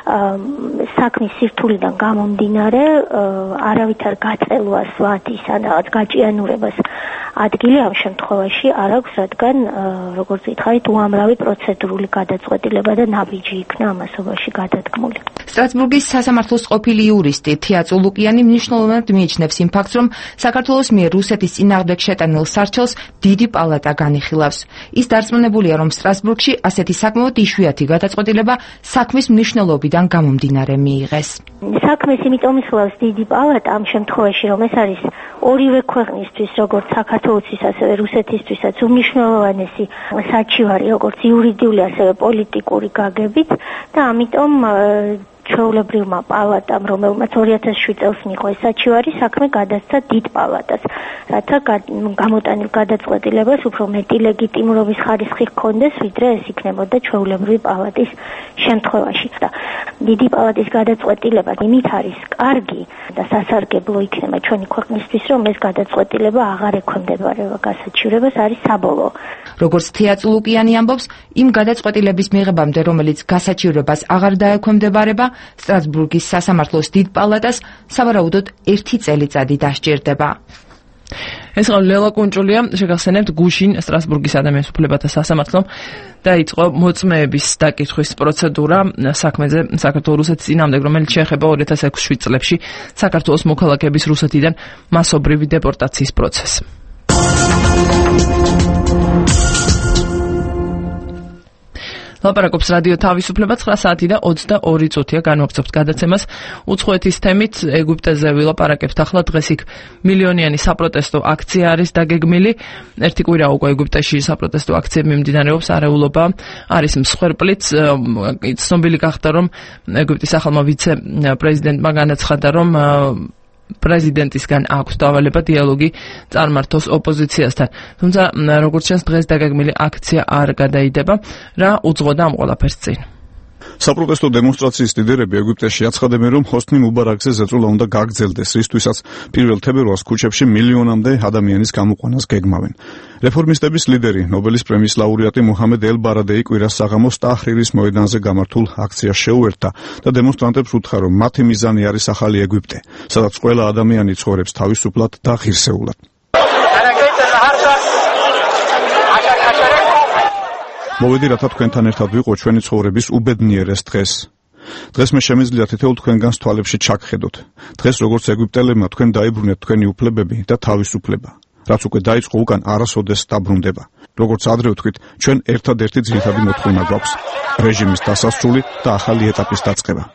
საქმის სირთულიდან გამომდინარე, არავითარ გაწელვას, ვადის ან რაღაც გაჭიანურებას ადგილი ამ შემთხვევაში არ აქვს, რადგან როგორც ითხარით, უამრავი პროცედურული გადაწყვეტილება და ნაბიჯი იქნა ამასობაში გადადგმული. სტრასბურგის სასამართლოს ყოფილი იურისტი თეაწულუკიანი მნიშვნელოვნად მიიჩნევს იმ ფაქტს, რომ საქართველოს მიერ რუსეთის წინააღმდეგ შეტანილ სარჩელს დიდი პალატა განიხილავს. ის დარწმუნებულია, რომ სტრასბურგში ასეთი საკმაოდ იშვიათი გადაწყვეტილება საქმის მნიშვნელობიდან გამომდინარე მიიღეს. საქმეს იმიტომ იხილავს დიდი პალატა ამ შემთხვევაში, რომ ეს არის ორივე ქვეყნისთვის, როგორც საქართველოსთვის, ასევე რუსეთისთვისაც უმნიშვნელოვანესი საჩივარი, როგორც იურიდიული, ასევე პოლიტიკური გაგებით და ამიტომ ჩვეულებრივმა პალატამ, რომელმაც 2007 წელს მიიღო ეს საჩივარი, საქმე გადასცა დიდ პალატას, რათა გამოტანილ გადაწყვეტილებას უფრო მეტი ლეგიტიმურობის ხარისხი ჰქონდეს, ვიდრე ეს იქნებოდა ჩვეულებრივი პალატის შემთხვევაში. და დიდი პალატის გადაწყვეტილება იმით არის კარგი და სასარგებლო იქნება ჩვენი ქვეყნისთვის, რომ ეს გადაწყვეტილება აღარ ექვემდებარება გასაჩივრებას, არის საბოლოო. როგორც თეაწულუკიანი ამბობს, იმ გადაწყვეტილების მიღებამდე, რომელიც გასაჩივრებას აღარ დაექვემდებარება, სტრასბურგის სასამართლოს დიდ პალატას სავარაუდოდ 1 წელიწადი დასჭირდება. ეს ლელა კუნჭულია, შეგახსენებთ, გუშინ სტრასბურგის ადამიანის უფლებათა სასამართლომ დაიწყო მოწმეების დაკითხვის პროცედურა საქმეზე საქართველოს-რუსეთის წინააღმდეგ, რომელიც შეეხება 2006 წლებში საქართველოს მოქალაქეების რუსეთიდან მასობრივი დეპორტაციის პროცესს. ლაპარაკობს რადიო თავისუფლება 9 საათი და 22 წუთია განვაგრძობთ გადაცემას უცხოეთის თემით. ეგვიპტეზე ვილაპარაკებთ ახლა. დღეს იქ მილიონიანი საპროტესტო აქცია არის დაგეგმილი. ერთი კვირა უკვე ეგვიპტეში საპროტესტო აქციები მიმდინარეობს, არეულობა არის მსხვერპლიც. ცნობილი გახდა, რომ ეგვიპტის ახალმა ვიცე-პრეზიდენტმა განაცხადა, რომ პრეზიდენტისგან აქვს დავალება დიალოგი წარმართოს ოპოზიციასთან. თუმცა, როგორც ჩანს, დღეს დაგეგმილი აქცია არ გადაიდება. რა უძღვოდა ამ ყველაფერს წინ? საპროტესტო დემონსტრაციის ლიდერები ეგვიპტეში აცხადებენ, რომ ჰოსნი მუბარაკზე ზეწოლა უნდა გაგრძელდეს, რისთვისაც 1 თებერვალს ქუჩებში მილიონამდე ადამიანის გამოყვანას გეგმავენ. რეფორმისტების ლიდერი, ნობელის პრემიის ლაურეატი მუჰამედ ელ-ბარადეი კვირას საღამოს ტაჰრირის მოედანზე გამართულ აქციას შეუერთდა და დემონსტრანტებს უთხრა, რომ მათი მიზანი არის ახალი ეგვიპტე, სადაც ყველა ადამიანი ცხოვრობს თავისუფლად და ღირსეულად. მოვედი, რათა თქვენთან ერთად ვიყო ჩვენი ცხოვრების უბედნიერეს დღეს. დღეს მე შემიძლია თითოეულ თქვენგანს თვალებში ჩაგხედოთ. დღეს როგორც ეგვიპტელებმა თქვენ დაიბრუნეთ თქვენი უფლებები და თავისუფლება, რაც უკვე დაიწყო უკან არასოდეს დაბრუნდება. როგორც ადრე ვთქვით, ჩვენ ერთადერთი ძირითადი მოთხოვნა გვაქვს: რეჟიმის დასასრული და ახალი ეტაპის დაწყება.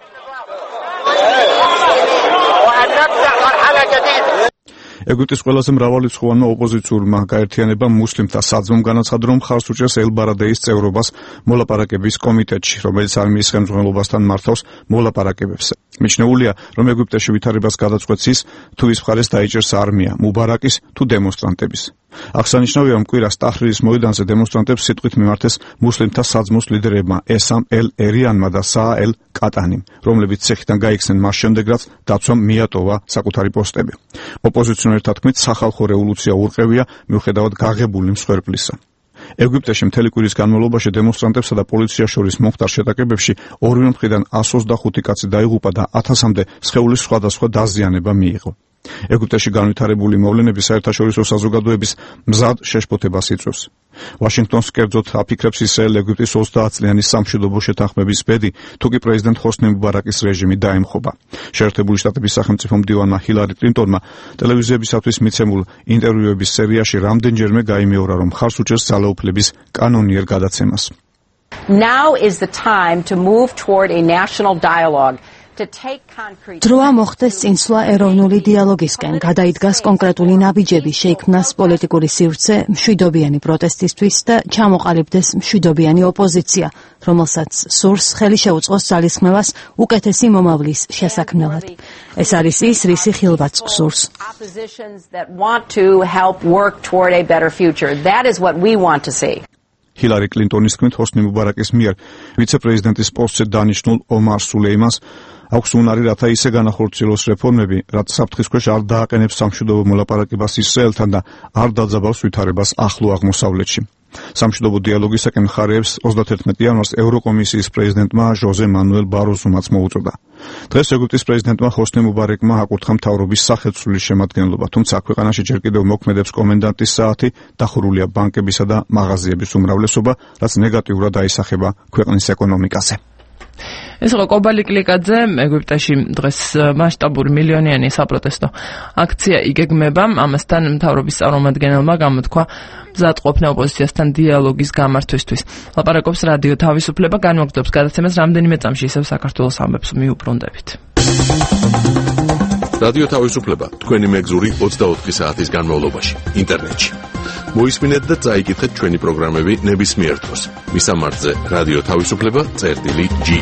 ეგვიპტის ყველაზე მრავალრიცხოვანმა ოპოზიციურმა გაერთიანებამ მუსლიმთა საძმომ განაცხადა, რომ მხარს უჭერს ელ-ბარადეის წევრობას მოლაპარაკების კომიტეტში, რომელიც არმიის ხელმძღვანელობასთან მართავს მოლაპარაკებებს. მიჩნეულია, რომ ეგვიპტეში ვითარებას გადაწყვეტს ის, თუ ის მხარეს დაიჭერს არმია, მუბარაკის თუ დემონსტრანტების. აღსანიშნავია, რომ კვირას ტაჰრირის მოედანზე დემონსტრანტებს სიტყვით მიმართეს მუსლიმთა საძმოს ლიდერებმა ესამ ელ-ერიანმა და საა ელ-კატანიმ, რომლებიც ცეხიდან გაიქცნენ მას შემდეგ, რაც დაცვამ მიატოვა საკუთარი პოსტები. ოპოზიციონერთა თქმით, სახალხო რევოლუცია ურყევია, მიუხედავად გაღებული მსხვერპლისა. ეგვიპტეში მთელი კვირის განმავლობაში დემონსტრანტებსა და პოლიციას შორის მომხდარ შეტაკებებში ორივე მხრიდან 125 კაცი დაიღუპა და 1000-მდე სხეულის სხვადასხვა დაზიანება მიიღო. ეგვიპტეში განვითარებული მოვლენები საერთაშორისო საზოგადოების მზად შეშფოთებას იწვევს. ვაშინგტონს კერძოდ აფიქრებს ისრაელ-ეგვიპტის 30 წლიანი სამშვიდობო შეთანხმების ბედი, თუ კი პრეზიდენტ ჰოსნი მუბარაკის რეჟიმი დაემხობა. შეერთებული შტატების სახელმწიფო მდივანმა ჰილარი კლინტონმა ტელევიზიებისათვის მიცემულ ინტერვიუების სერიაში რამდენჯერმე გაიმეორა, რომ მხარს უჭერს ძალაუფლების კანონიერ გადაცემას. Now is the time to move toward a national dialogue. დროა მოხდეს წინსვლა ეროვნული დიალოგისკენ, გადაიდგას კონკრეტული ნაბიჯები, შეიქმნას პოლიტიკური სივრცე მშვიდობიანი პროტესტისთვის და ჩამოყალიბდეს მშვიდობიანი ოპოზიცია, რომელსაც სურს ხელი შეუწყოს ძალისხმევას უკეთესი მომავლის შესაქმნელად. ეს არის ის, რისი ხილვაც გსურს. ჰილარი კლინტონის თქმით, ჰოსნი მუბარაკის მიერ ვიცე-პრეზიდენტის პოსტზე დანიშნულ ომარ სულეიმანს აქვს უნარი, რათა ისე განახორციელოს რეფორმები, რაც საფრთხის ქვეშ არ დააყენებს სამშვიდობო მოლაპარაკებას ისრაელთან და არ დაძაბავს ვითარებას ახლო აღმოსავლეთში. სამშვიდობო დიალოგისაკენ მხარეებს 31 იანვარს ევროკომისიის პრეზიდენტმა ჟოზე მანუელ ბაროზუმაც მოუწოდა. დღეს ეგვიპტის პრეზიდენტმა ჰოსნი მუბარაკმა აკურთხა მთავრობის სახეცვლილი შემადგენლობა, თუმცა ქვეყანაში ჯერ კიდევ მოქმედებს კომენდანტის საათი, დახურულია ბანკებისა და მაღაზიების უმრავლესობა, რაც ნეგატიურად აისახება ქვეყნის ეკონომიკაზე. ეს იყო კობალი კლიკაძე. ეგვიპტეში დღეს მასშტაბური მილიონიანი საპროტესტო აქცია იგეგმება. ამასთან მთავრობის წარმომადგენელმა გამოთქვა მზად ყოფნა ოპოზიციასთან დიალოგის გამართვისთვის. ლაპარაკობს რადიო თავისუფლება, განმოგრძობს გადაცემას რამდენიმე წამში ისევ საქართველოს ამბებს მიუბრუნდებით. რადიო თავისუფლება თქვენი მეგზური 24 საათის განმავლობაში ინტერნეტში. მოისმინეთ და წაიკითხეთ ჩვენი პროგრამები ნებისმიერ დროს. მისამართზე რადიო თავისუფლება.ge.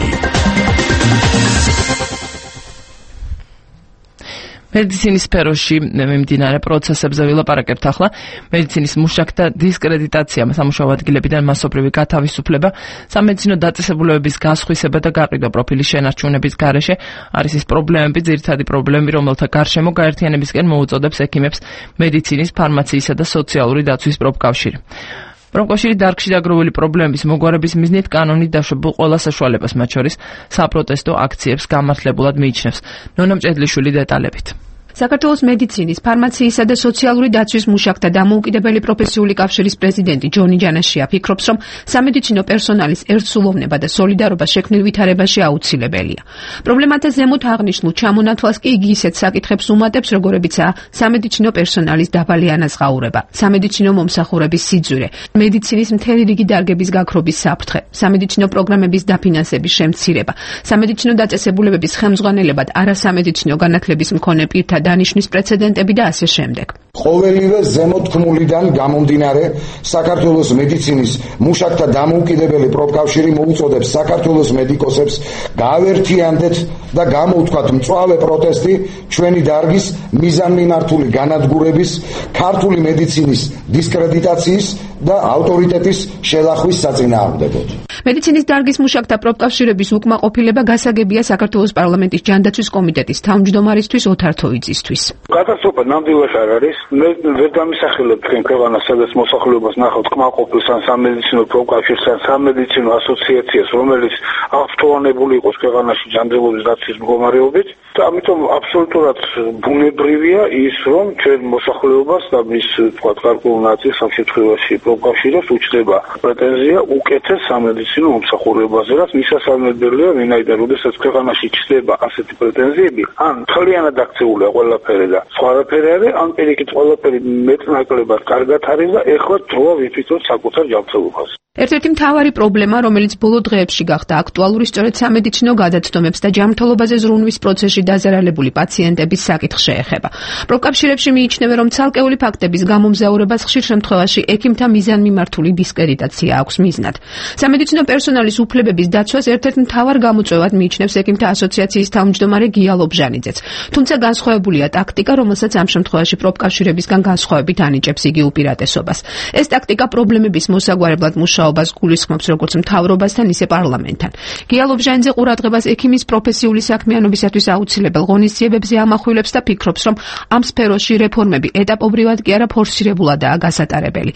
მედიცინის სფეროში მიმდინარე პროცესებზე ვილაპარაკებთ ახლა. მედიცინის მუშაკთა დისკრედიტაცია, სამუშაო ადგილებიდან მასობრივი გათავისუფლება, სამედიცინო დაწესებულებების გასხვისება და გაყიდვა პროფილის შენარჩუნების გარეშე არის ის პრობლემები, ძირითადი პრობლემები, რომელთა გარშემო გაერთიანებისკენ მოუწოდებს ექიმებს მედიცინის, ფარმაციისა და სოციალური დაცვის პროფკავშირი. პროფკავშირი დარგში დაგროვილი პრობლემების მოგვარების მიზნით კანონით დაშვებულ ყველა საშუალებას, მათ შორის საპროტესტო აქციებს გამართლებულად მიიჩნევს. ნონა მჭედლიშვილი დეტალებით. საქართველოს მედიცინის, ფარმაციისა და სოციალური დაცვის მუშაკთა დამოუკიდებელი პროფესიული კავშირის პრეზიდენტი ჯონი ჯანაშია ფიქრობს, რომ სამედიცინო პერსონალის ერთსულოვნება და სოლიდარობა შექმნილ ვითარებაში აუცილებელია. პრობლემათა ზემოთ აღნიშნულ ჩამონათვალს კი იგი ისეთ საკითხებს უმატებს, როგორებიცაა სამედიცინო პერსონალის დაბალი ანაზღაურება, სამედიცინო მომსახურების სიძვირე, მედიცინის მთელი რიგი დარგების გაქრობის საფრთხე, სამედიცინო პროგრამების დაფინანსების შემცირება, სამედიცინო დაწესებულებების ხელმძღვანელებად არასამედიცინო განათლების მქონე პირთა დანიშნის პრეცედენტები და ასე შემდეგ. ყოველივე ზემოთქმულიდან გამომდინარე, საქართველოს მედიცინის მუშაკთა დამოუკიდებელი პროფკავშირი მოუწოდებს საქართველოს მედიკოსებს გაავერთიანდეთ და გამოვთქვათ მწვავე პროტესტი ჩვენი დარგის მიზანმიმართული განადგურების, ქართული მედიცინის დისკრედიტაციის და ავტორიტეტის შელახვის საწინააღმდეგოდ. მედიცინის დარგის მუშაკთა პროფკავშირების უკმაყოფილება გასაგებია საქართველოს პარლამენტის ჯანდაცვის კომიტეტის თავმჯდომარისთვის ოთარ თოიძისთვის. კატასტროფა ნამდვილად არ არის. მე ვერ დამისახელებ თქვენ ქვეყანას, სადაც მოსახლეობას ნახავთ კმაყოფილს ან სამედიცინო პროფკავშირს ან სამედიცინო ასოციაციას, რომელიც აღფრთოვანებული იყოს ქვეყანაში ჯანდაცვის დაცვის მდგომარეობით. და ამიტომ აბსოლუტურად ბუნებრივია ის, რომ ჩვენ მოსახლეობას და მის თქვათ გარკვეულ ნაწილს ამ შემთხვევაში პროფკავშირებს უჩნდება პრეტენზია უკეთეს სამედიცინო მომსახურებაზე, რაც მისასალმებელია, ვინაიდან როდესაც ქვეყანაში ჩნდება ასეთი პრეტენზიები, ან მთლიანად აქცეულია ყველაფერი და სხვადასხვა არის, ან პირიქით ყველაფერი მეტნაკლებად კარგად არის და ეხლა დროა ვიფიქროთ საკუთარ ჯანმრთელობას. ერთ-ერთი მთავარი პრობლემა, რომელიც ბოლო დღეებში გახდა აქტუალური, სწორედ სამედიცინო გადაცდომებს და ჯანმრთელობაზე ზრუნვის პროცესში დაზარალებული პაციენტების საკითხს შეეხება. პროფკავშირებში მიიჩნევენ, რომ ცალკეული ფაქტების გამომგზავრებას ხშირ შემთხვევაში ექიმთა მიზანმიმართული დისკრედიტაცია აქვს მიზნად. სამედიცინო პერსონალის უფლებების დაცვას ერთ-ერთ მთავარ გამოწვევად მიიჩნევს ექიმთა ასოციაციის თავმჯდომარე გია ლობჟანიძეც. თუმცა განსხვავებულია ტაქტიკა, რომელსაც ამ შემთხვევაში პროფკავშირებისგან განსხვავებით ანიჭებს იგი უპირატესობას. ეს ტაქტიკა პრობლემების მოსაგვარებლად მუშაობას გულისხმობს როგორც მთავრობასთან, ისე პარლამენტთან. გია ლობჟანიძე ყურადღებას ექიმის პროფესიული საქმიანობისათვის აუცილებელ ღონისძიებებზე ამახვილებს და ფიქრობს, რომ ამ სფეროში რეფორმები ეტაპობრივად კი არა ფორსირებულადაა გასატარებელი.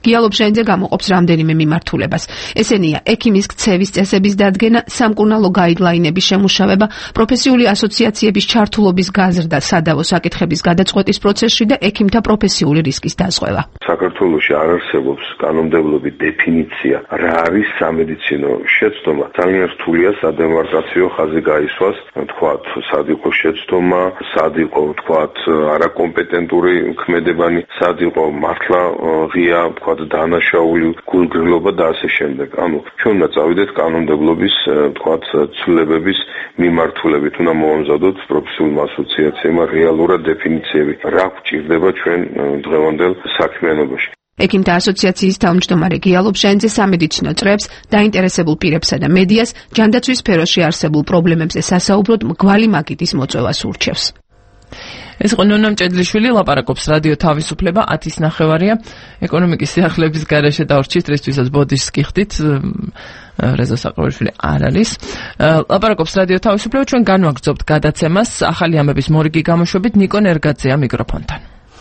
გიალობ ჟენძე გამოყოფს რამდენიმე მიმართულებას. ესენია: ექიმის ქცევის წესების დადგენა, სამკურნალო გაიდლაინების შემუშავება, პროფესიული ასოციაციების ჩართულობის გაზრდა სადავო საკითხების გადაწყვეტის პროცესში და ექიმთა პროფესიული რისკის დაზღვევა. საქართველოში არ არსებობს კანონმდებლობის დეფინიცია, რა არის სამედიცინო შეცდომა. ძალიან რთულია სადემარკაციო ხაზი გაისვას, თქვათ, სად იყო შეცდომა, სად იყო, თქვათ, არაკომპეტენტური ქმედებანი, სად იყო მართლა ღია, თქვათ, დანაშაული გულგრილობა და ასე შემდეგ. ანუ ჩვენ უნდა წავიდეთ კანონმდებლობის, თქვათ, ცვლილებების მიმართულებით, უნდა მოვამზადოთ პროფესიულ ასოციაციებმა რეალურად დეფინიციები, რა გვჭირდება ჩვენ დღევანდელ საქმიანობაში. ექიმთა ასოციაციის თავმჯდომარე გიალობ ჟენძე სამედიცინო წრეებს, დაინტერესებულ პირებსა და მედიას ჯანდაცვის სფეროში არსებულ პრობლემებზე სასაუბროდ მგვალი მაგიდის მოწვევას ურჩევს. ეს იყო ნონა მჭედლიშვილი, ლაპარაკობს რადიო თავისუფლება 10:09. ეკონომიკის სიახლეების გარეშე დავრჩით, დღისთვისაც ბოდიშს გიხდით. რეზო საყოველიშვილი არ არის. ლაპარაკობს რადიო თავისუფლება, ჩვენ განვაგრძობთ გადაცემას ახალი ამბების მორიგი გამოშვებით ნიკო ნერგაძეა მიკროფონთან.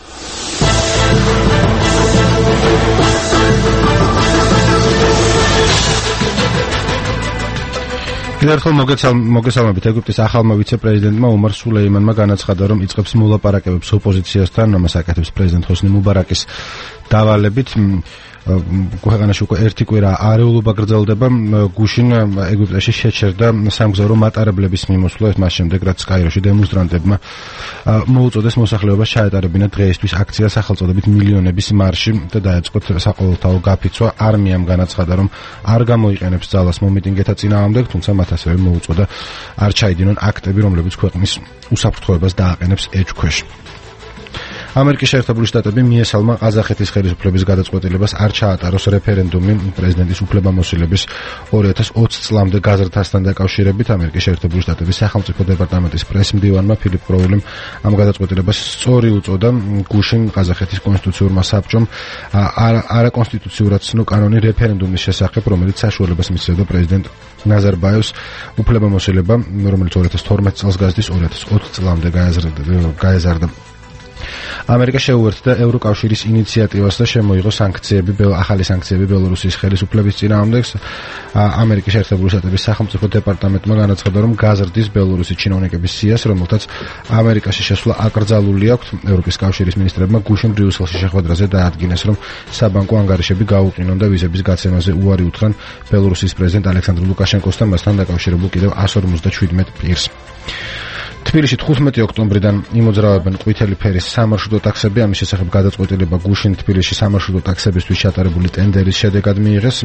ერთხელ მოგესალმებით. ეგვიპტის ახალმა ვიცე-პრეზიდენტმა ომარ სულეიმანმა განაცხადა, რომ იწყებს მოლაპარაკებებს ოპოზიციასთან, რომელსაც აკეთებს პრეზიდენტ ჰოსნი მუბარაკის დავალებით. ქვეყანაში უკვე ერთი კვირა არეულობა გრძელდება. გუშინ ეგვიპტეში შეჩერდა სამგზავრო მატარებლების მიმოსვლა, მას შემდეგ რაც კაიროში დემონსტრანტებმა მოუწოდეს მოსახლეობას ჩაეტარებინათ დღეისთვის აქცია სახელწოდებით მილიონების მარში და დაეწყოთ საყოველთაო გაფიცვა. არმიამ განაცხადა, რომ არ გამოიყენებს ძალას მომიტინგეთა წინააღმდეგ, თუმცა მათ ასევე მოუწოდა არ ჩაიდინონ აქტები, რომლებიც ქვეყნის უსაფრთხოებას დააყენებს ეჭქვეშ. ამერიკის შეერთებული შტატები მიესალმა ყაზახეთის ხელისუფლების გადაწყვეტილებას არ ჩაატაროს რეფერენდუმი პრეზიდენტის უფლებამოსილების 2020 წლამდე გაზრდასთან დაკავშირებით. ამერიკის შეერთებული შტატების სახელმწიფო დეპარტამენტის პრესმდივანმა ფილიპ კროულიმ ამ გადაწყვეტილებას სწორი უწოდა. გუშინ ყაზახეთის კონსტიტუციურმა საბჭომ არაკონსტიტუციურად ცნო კანონი რეფერენდუმის შესახებ, რომელიც საშუალებას მისცემდა პრეზიდენტ ნაზარბაევს უფლებამოსილება, რომელიც 2012 წელს გაზრდის 2020 წლამდე გაეზარდა. ამერიკა შეუერთდა ევროკავშირის ინიციატივას და შემოიღო ახალი სანქციები ბელორუსის ხელისუფლების წინააღმდეგ. ამერიკის შეერთებული შტატების სახელმწიფო დეპარტამენტმა განაცხადა, რომ გაზრდის ბელორუსის ჩინოვნიკების სიას, რომელთაც ამერიკაში შესვლა აკრძალული აქვთ. ევროპის კავშირის მინისტრებმა გუშინ ბრიუსელში შეხვედრაზე დაადგინეს, რომ საბანკო ანგარიშები გაუყინონ და ვიზების გაცემაზე უარი უთხრან ბელორუსის პრეზიდენტ ალექსანდრ ლუკაშენკოს და მასთან დაკავშირებულ კიდევ 157 პირს. თბილისში 15 ოქტომბრიდან იმოძრავებენ ყვითელი ფერის სამარშრუტო ტაქსები. ამის შესახებ გადაწყვეტილება გუშინ თბილისში სამარშრუტო ტაქსებისთვის ჩატარებული ტენდერის შედეგად მიიღეს.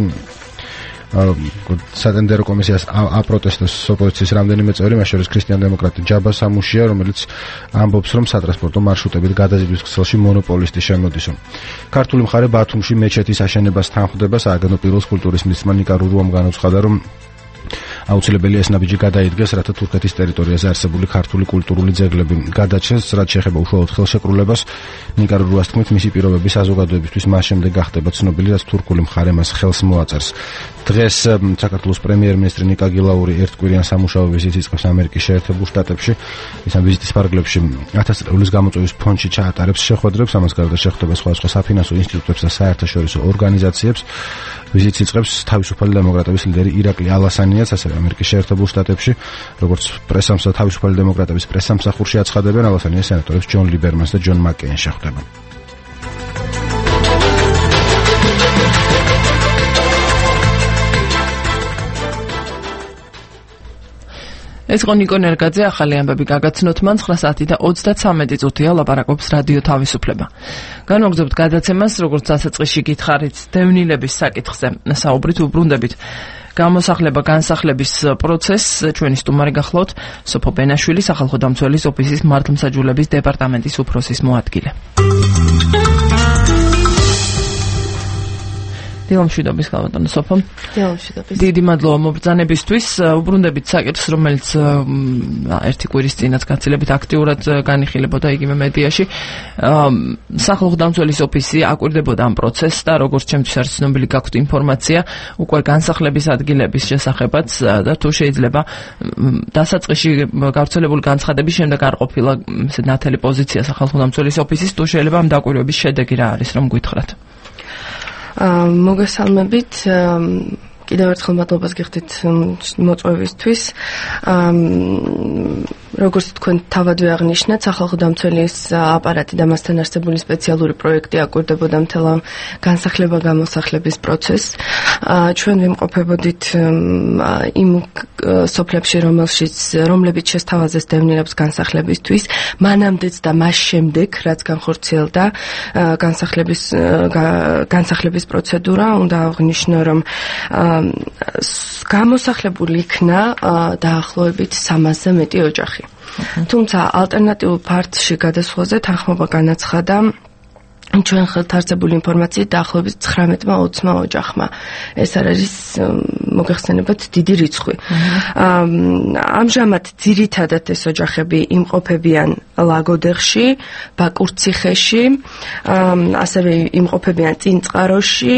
სატენდერო კომისიას აპროტესტებს ოპოზიციის რამდენიმე წევრი, მათ შორის ქრისტიან-დემოკრატი ჯაბა სამუშია, რომელიც ამბობს, რომ სატრანსპორტო მარშრუტებით გადაზიდვის ქსელში მონოპოლისტი შემოდისო. ქართული მხარე ბათუმში მეჩეთის აშენებას თანხმდება. სააგენტო პიროს კულტურის მინისტრმა ნიკა რურუამ განაცხადა, რომ აუცილებელია ეს ნაბიჯი გადაიდგეს, რათა თურქეთის ტერიტორიაზე არსებული ქართული კულტურული ძეგლები გადაჭრეს, რაც შეეხება უშუალოდ ხელშეკრულებას. ნიკა რურუას თქმით, მისი პირობები საზოგადოებისთვის მას შემდეგ გახდება ცნობილი, რაც თურქული მხარე მას ხელს მოაწერს. დღეს საქართველოს პრემიერ-მინისტრი ნიკა გილაური ერთკვირიან სამუშაო ვიზიტს იწყებს ამერიკის შეერთებულ შტატებში. ის ამ ვიზიტის პარალელში 1000 წლების გამოწვევის ფონდში ჩაატარებს შეხვედრებს, ამას გარდა შეხვდება სხვადასხვა საფინანსო ინსტიტუტებს და საერთაშორისო ორგანიზაციებს. ვიზიტს იწყებს თავისუფალი დემოკრატების ლიდერი ირაკლი ალასანიაც, ასევე ამერიკის შეერთებულ შტატებში, როგორც პრესამსა თავისუფალი დემოკრატების პრესამსახურში აცხადებენ, ალასანია სენატორებს ჯონ ლიბერმანს და ჯონ მაკეინს შეხვდება. ეს იყო ნიკო ნერგაძე, ახალი ამბები გაგაცნოთ მან 9 საათი და 33 წუთია ლაპარაკობს რადიო თავისუფლება. განვაგრძობთ გადაცემას, როგორც დასაწყისში გითხარით, დევნილების საკითხზე საუბრით უბრუნდებით. გამოსახლება განსახლების პროცესს ჩვენი სტუმარი გახლავთ სოფო ბენაშვილი, სახალხო დამცველის ოფისის მართლმსაჯულების დეპარტამენტის უფროსის მოადგილე. დილომშვიდობის გალბატონო სოფო. დილომშვიდობის. დიდი მადლობა მობრძანებისთვის. უბრუნდებით საკითხს, რომელიც ერთი კვირის წინაც გაცილებით აქტიურად განიხილებოდა იგივე მედიაში. სახალხო დამცველის ოფისი აკვირდებოდა ამ პროცესს და როგორც ჩემთვის არის ცნობილი, გაქვთ ინფორმაცია უკვე განსახლების ადგილების შესახებაც და თუ შეიძლება დასაწყისში გავრცელებული განცხადების შემდეგ არ ყოფილა ესე ნათელი პოზიცია სახალხო დამცველის ოფისის, თუ შეიძლება ამ დაკვირვების შედეგი რა არის, რომ გითხრათ. მოგესალმებით კიდევ ერთხელ მადლობას გიხდით მოწვევისთვის. როგორც თქვენ თავადვე აღნიშნეთ, სახალხო დამცველის აპარატი და მასთან არსებული სპეციალური პროექტი აკვირდებოდა მთელ ამ განსახლება-გამოსახლების პროცესს. ჩვენ ვიმყოფებოდით იმ სოფლებში, რომლებიც შესთავაზეს დევნილებს განსახლებისთვის, მანამდეც და მას შემდეგ, რაც განხორციელდა განსახლების პროცედურა, უნდა აღნიშნო, რომ გამოსახლებული იქნა დაახლოებით 300-ზე მეტი ოჯახი. თუმცა ალტერნატიულ ფაქტში გადასვლაზე თანხმობა განაცხადა ჩვენ ხელთ არსებული ინფორმაციით დაახლოებით 19-20 ოჯახმა. ეს არ არის მოგეხსენებათ დიდი რიცხვი. ამჟამად ძირითადად ეს ოჯახები იმყოფებიან ლაგოდეხში, ბაკურციხეში, ასევე იმყოფებიან წინწყაროში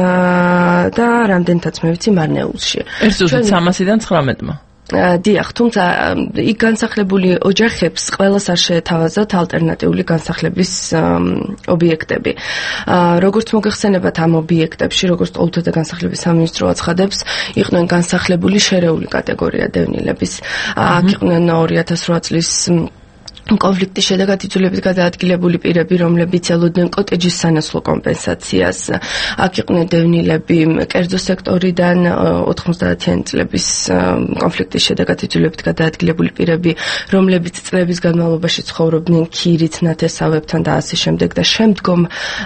და რამდენთაც მე ვიცი მარნეულში. ეს ზუსტად 300-დან 19-მა. დიახ, თუმცა იქ განსახლებული ოჯახებს ყველას არ შეეთავაზათ ალტერნატიული განსახლების ობიექტები. როგორც მოგეხსენებათ ამ ობიექტებში, როგორც ყოველთა და განსახლების სამინისტრო აცხადებს, იყვნენ განსახლებული შერეული კატეგორია დევნილების. აქ იყვნენ 2008 წლის კონფლიქტის შედეგად იძულებით გადაადგილებული პირები, რომლებიც ელოდნენ კოტეჯის სანაცვლო კომპენსაციას. აქ იყვნენ დევნილები კერძო სექტორიდან 90-იანი წლების კონფლიქტის შედეგად იძულებით გადაადგილებული პირები, რომლებიც წლების განმავლობაში ცხოვრობდნენ ქირით, ნათესავებთან და ასე შემდეგ და შემდგომ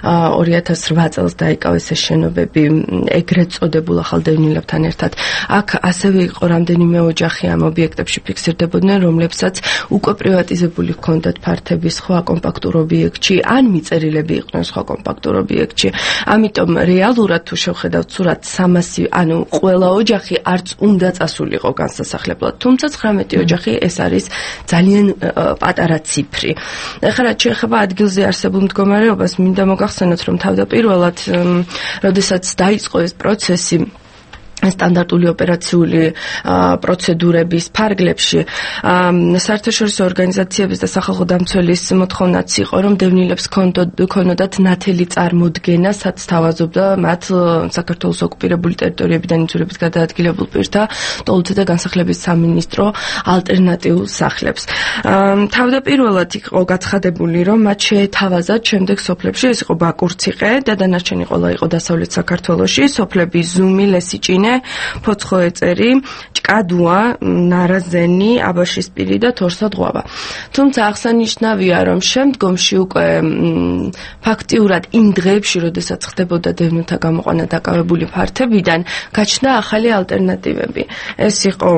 2008 წელს დაიკავეს ეს შენობები ეგრეთ წოდებულ ახალ დევნილებთან ერთად. აქ ასევე იყო რამდენიმე ოჯახი ამ ობიექტებში ფიქსირდებოდნენ, რომლებსაც უკვე პრივატიზებული ჰქონდათ ფართები სხვა კომპაქტურ ობიექტში, ან მიწერილები იყვნენ სხვა კომპაქტურ ობიექტში. ამიტომ რეალურად თუ შევხედავთ სურათს 300, ანუ ყველა ოჯახი არც უნდა წასულიყო განსასახლებლად. თუმცა 19 ოჯახი ეს არის ძალიან პატარა ციფრი. ეხლა რაც შეეხება ადგილზე არსებულ მდგომარეობას, მინდა მოგახსენოთ, რომ თავდაპირველად, როდესაც დაიწყო ეს პროცესი სტანდარტული ოპერაციული პროცედურების ფარგლებში, საერთაშორისო ორგანიზაციების და სახალხო დამცველის მოთხოვნაც იყო, რომ დევნილებს ჰქონდათ ნათელი წარმოდგენა, სადაც თავაზობდა მათ საქართველოს ოკუპირებული ტერიტორიებიდან იძულებით გადაადგილებულ პირთა ტოლთა და განსახლების სამინისტრო ალტერნატიულ სახლებს. თავდაპირველად იყო გაცხადებული, რომ მათ შეეთავაზათ შემდეგ სოფლებში, ეს იყო ბაკურციხე და დანარჩენი ყველა იყო დასავლეთ საქართველოში, სოფლები ზუმი, ლესიჭინე, ფოცხოეწერი, ჭკადუა, ნარაზენი, აბაშისპირი და თორსა-დღვავა. თუმცა აღსანიშნავია, რომ შემდგომში უკვე ფაქტიურად იმ დღეებში, როდესაც ხდებოდა დევნილთა გამოყვანა დაკავებული ფართებიდან, გაჩნდა ახალი ალტერნატივები. ეს იყო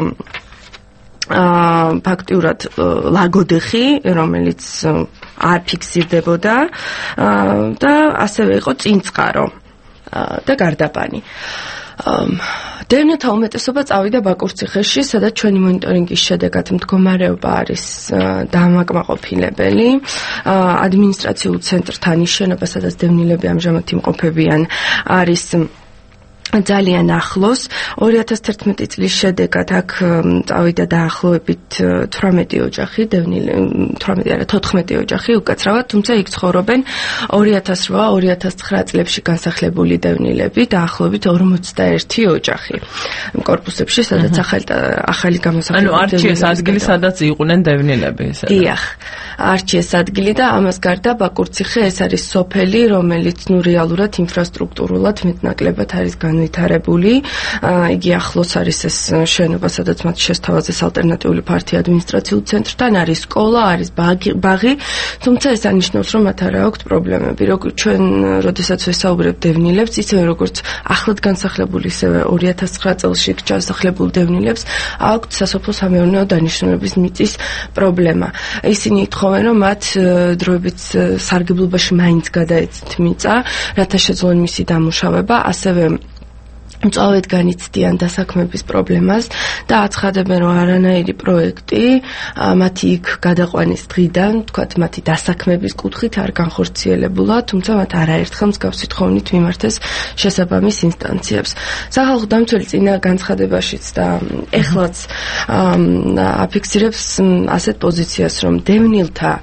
ფაქტიურად ლაგოდეხი, რომელიც არ ფიქსირდებოდა და ასევე იყო წინწყარო და გარდაბანი. დევნილთა უმეტესობა წავიდა ბაკურციხეში, სადაც ჩვენი მონიტორინგის შედეგად მდგომარეობა არის დამაკმაყოფილებელი. ადმინისტრაციულ ცენტრთან ის შენობა, სადაც დევნილები ამჟამად იმყოფებიან, არის ძალიან ახლოს. 2011 წლის შედეგად აქ წავიდა დაახლოებით 18 ოჯახი, 14 ოჯახი უკაცრავად, თუმცა იქ ცხოვრობენ 2008-2009 წლებში განსახლებული დევნილები, დაახლოებით 41 ოჯახი. კორპუსებში, სადაც ახალი გამოსახლებული. ანუ არჩიეს ადგილი, სადაც იყვნენ დევნილები, ესა. დიახ. არჩიეს ადგილი და ამას გარდა ბაკურციხე ეს არის სოფელი, რომელიც რეალურად ინფრასტრუქტურულად მეტნაკლებად არის განვითარებული. იგი ახლოს არის ეს შენობა, სადაც მათ შესთავაზეს ალტერნატიული ფართი ადმინისტრაციულ ცენტრთან, არის სკოლა, არის ბაღი, თუმცა ეს ანიშნავს, რომ მათ არ აქვთ პრობლემები. ჩვენ როდესაც ვესაუბრებთ დევნილებს, ისევე როგორც ახლად განსახლებული, ისევე 2009 წელში ჩასახლებულ დევნილებს აქვთ სასოფლო-სამეურნეო დანიშნულების მიწის პრობლემა. ისინი ითხოვენ, რომ მათ დროებით სარგებლობაში მაინც გადაეცით მიწა, რათა შეძლონ მისი დამუშავება, ასევე მწვავედ განიცდიან დასაქმების პრობლემას და აცხადებენ, რომ არანაირი პროექტი მათი იქ გადაყვანის დღიდან, თქვათ, მათი დასაქმების კუთხით არ განხორციელებულა, თუმცა მათ არაერთხელ მსგავსი თხოვნით მიმართეს შესაბამის ინსტანციებს. სახალხო დამცველი წინა განცხადებაშიც და ეხლაც აფიქსირებს ასეთ პოზიციას, რომ დევნილთა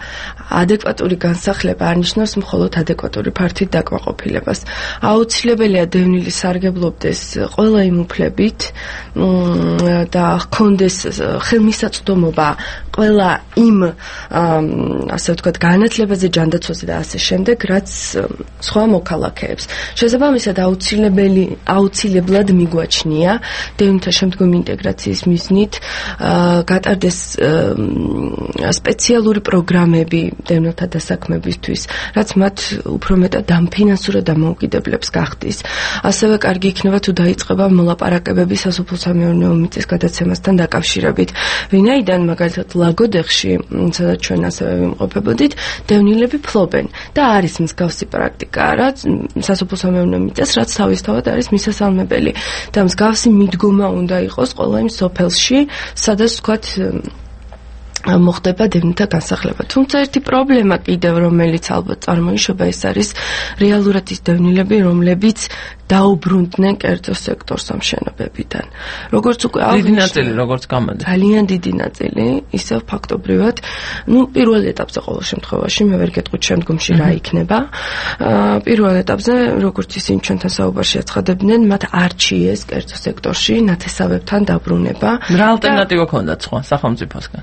ადეკვატური განსახლება არნიშნავს მხოლოდ ადეკვატური ფართით დაკმაყოფილებას. აუცილებელია დევნილი სარგებლობდეს ყველა იმ უფლებით და ჰქონდეს ხელმისაწვდომობა ყველა იმ ასე ვთქვათ განათლებაზე, ჯანდაცვაზე და ასე შემდეგ, რაც სხვა მოქალაქეებს. შესაბამისად აუცილებლად მიგვაჩნია დევნილთა შემდგომი ინტეგრაციის მიზნით გატარდეს სპეციალური პროგრამები დევნილთა დასაქმებისთვის, რაც მათ უფრო მეტად დამფინანსურად დამოუკიდებლებს გახდის. ასევე კარგი იქნება თუ დაიწყება მოლაპარაკებები სასოფლო-სამეურნეო მიწის გადაცემასთან დაკავშირებით. ვინაიდან მაგალითად ლაგოდეხში, სადაც ჩვენ ასევე ვიმყოფებოდით, დევნილები ფლობენ და არის მსგავსი პრაქტიკა, რაც სასოფლო-სამეურნეო მიწას, რაც თავისთავად არის მისასალმებელი და მსგავსი მიდგომა უნდა იყოს ყველა იმ სოფელში, სადაც ვთქვათ მოხდება დევნილთა განსახლება. თუმცა ერთი პრობლემა კიდევ, რომელიც ალბათ წარმოიშობა, ეს არის რეალურად ის დევნილები, რომლებიც დაუბრუნდნენ კერძო სექტორს ამ შენობებიდან. როგორც უკვე დიდი ნაწილი როგორც გამოდის. ძალიან დიდი ნაწილი, ისევ ფაქტობრივად, პირველ ეტაპზე ყოველ შემთხვევაში, მე ვერ გეტყვით შემდგომში რა იქნება. პირველ ეტაპზე, როგორც ისინი ჩვენთან საუბარში აცხადებდნენ, მათ არჩიეს კერძო სექტორში ნათესავებთან დაბრუნება. რა ალტერნატივა ჰქონდათ სხვა სახელმწიფოსგან?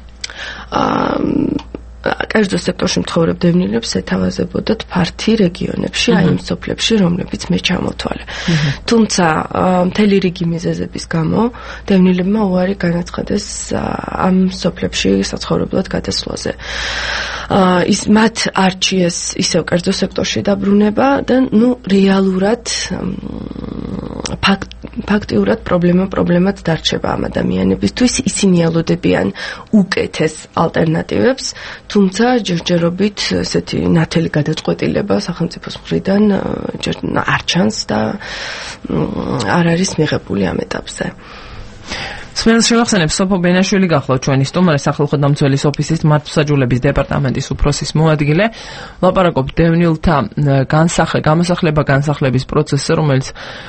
კერძო სექტორში მცხოვრებ დევნილებს ეთავაზებოდათ ფართი რეგიონებში, აი იმ სოფლებში, რომლებიც მე ჩამოთვალე. თუმცა მთელი რიგი მიზეზების გამო დევნილებმა უარი განაცხადეს ამ სოფლებში საცხოვრებლად გადასვლაზე. მათ არჩიეს ისევ კერძო სექტორში დაბრუნება და რეალურად ფაქტიურად პრობლემად დარჩება ამ ადამიანებისთვის. ისინი ელოდებიან უკეთეს ალტერნატივებს, თუმცა ჯერჯერობით ესეთი ნათელი გადაწყვეტილება სახელმწიფოს მხრიდან არ ჩანს და არ არის მიღებული ამ ეტაპზე. სმენელს შევახსენებ, სოფო ბენაშვილი გახლავთ ჩვენი სტუმარი, სახალხო დამცველის ოფისის მართლმსაჯულების დეპარტამენტის უფროსის მოადგილე. ლაპარაკობთ დევნილთა განსახლების პროცესზე, რომელიც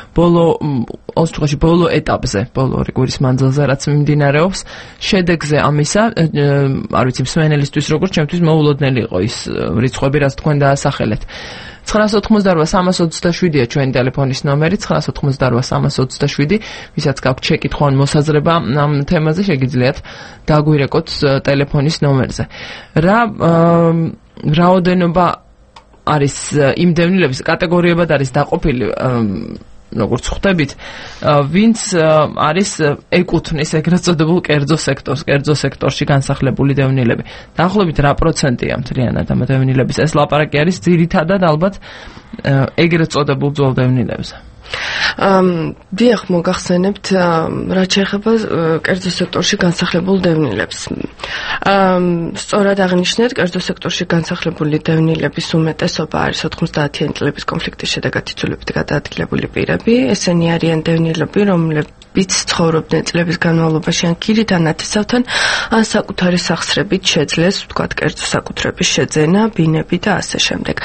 ბოლო ეტაპზე, ბოლო ორი კვირის მანძილზე რაც მიმდინარეობს. შედეგზე ამისა, არ ვიცი, სმენელისთვის როგორც ჩემთვის მოულოდნელი იყო ის რიცხვები, რაც თქვენ დაასახელეთ. 988-327-ია ჩვენი ტელეფონის ნომერი, 988-327, ვისაც გაქვთ შეკითხვა ან მოსაზრება ამ თემაზე, შეგიძლიათ დაგვირეკოთ ტელეფონის ნომერზე. რაოდენობა არის იმ დევნილების კატეგორიებად არის დაყოფილი, როგორც ხვდებით, ვინც არის ეკუთვნის ეგრეთ წოდებულ კერძო სექტორში განსახლებული დევნილები. დაახლოებით რა პროცენტია მთლიანად ამ დევნილების? ეს ლაპარაკი არის ძირითადად ალბათ ეგრეთ წოდებულ ძველ დევნილებზე. დიახ, მოგახსენებთ, რაც შეეხება კერძო სექტორში განსახლებულ დევნილებს. სწორად აღნიშნეთ, კერძო სექტორში განსახლებული დევნილების უმეტესობა არის 90-იანი წლების კონფლიქტის შედეგად იცვლებით გადაადგილებული პირები. ესენი არიან დევნილები, რომლებიც ცხოვრობდნენ წლების განმავლობაში ან ქირით, ან ნათესავთან, ან საკუთარი სახსრებით შეძლეს, ვთქვათ, კერძო საკუთრების შეძენა, ბინები და ასე შემდეგ.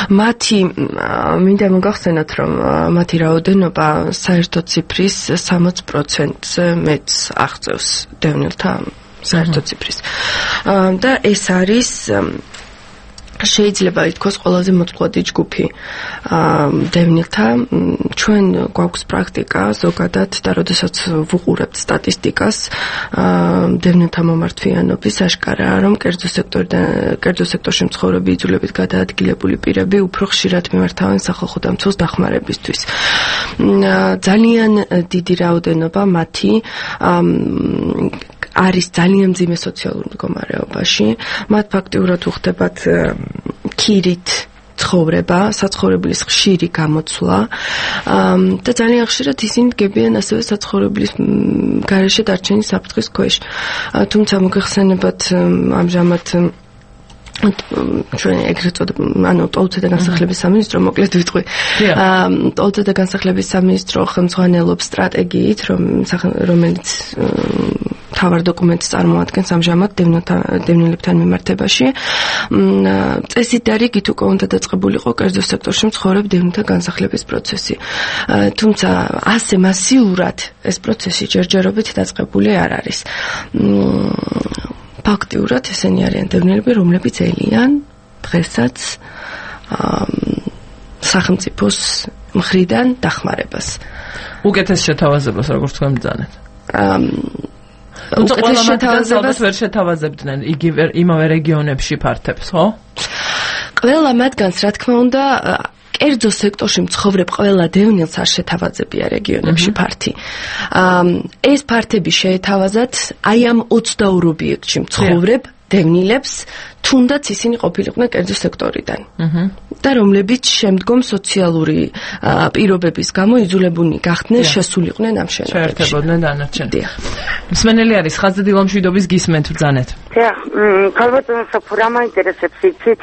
მინდა მოგახსენოთ, რომ მათი რაოდენობა საერთო ციფრის 60%-ზე მეტს აღწევს დევნილთა საერთო ციფრის. და ეს არის შეიძლება ითქვას ყველაზე მოწყვლადი ჯგუფი დევნილთა. ჩვენ გვაქვს პრაქტიკა ზოგადად და როდესაც ვუყურებთ სტატისტიკას დევნილთა მომართვიანობის, აშკარაა, რომ კერძო სექტორში მცხოვრები იძულებით გადაადგილებული პირები უფრო ხშირად მიმართავენ სახალხო დამცველს დახმარებისთვის. ძალიან დიდი რაოდენობა მათი არის ძალიან მძიმე სოციალურ მდგომარეობაში. მათ ფაქტიურად უხდებათ ქირით ცხოვრება, საცხოვრებლის ხშირი გამოცვლა და ძალიან ხშირად ისინი დგებიან ასევე საცხოვრებლის გარეშე დარჩენის საფრთხის ქვეშ. თუმცა მოგეხსენებათ ამჟამად ჩვენ ეგრეთ წოდებული, ტოლწე და განსახლების სამინისტრო, მოკლედ ვიტყვი. ტოლწე და განსახლების სამინისტრო ხელმძღვანელობს სტრატეგიით, რომელიც თავარ დოკუმენტს წარმოადგენს ამჟამად დევნილებთან მიმართებაში. წესით და რიგით უკვე უნდა დაწყებულიყო კერძო სექტორში მცხოვრებ დევნილთა განსახლების პროცესი. თუმცა ასე მასიურად ეს პროცესი ჯერჯერობით დაწყებული არ არის. ფაქტიურად ესენი არიან დევნილები, რომლებიც ელიან დღესაც სახელმწიფოს მხრიდან დახმარებას. უკეთეს შეთავაზებას როგორც თქვენ ბრძანეთ. უკეთეს შეთავაზებას ვერ შეთავაზებდნენ იმავე რეგიონებში ფართებს, ხო? ყველა მათგანს, რა თქმა უნდა, კერძო სექტორში მცხოვრებ ყველა დევნილს არ შეთავაზებია რეგიონებში ფართი. ეს ფართები შეეთავაზათ აი ამ 22 ობიექტში მცხოვრებ დევნილებს, თუნდაც ისინი ყოფილიყვნენ კერძო სექტორიდან. და რომლებიც შემდგომ სოციალური პირობების გამო იძულებულნი გახდნენ შესულიყვნენ ამ შენობებში. შეერთებოდნენ დანარჩენი. მსმენელი არის ხაზადილა მშვიდობის გისმენთ ბრძანეთ. ქალბატონო საფურა მაინტერესებს იცით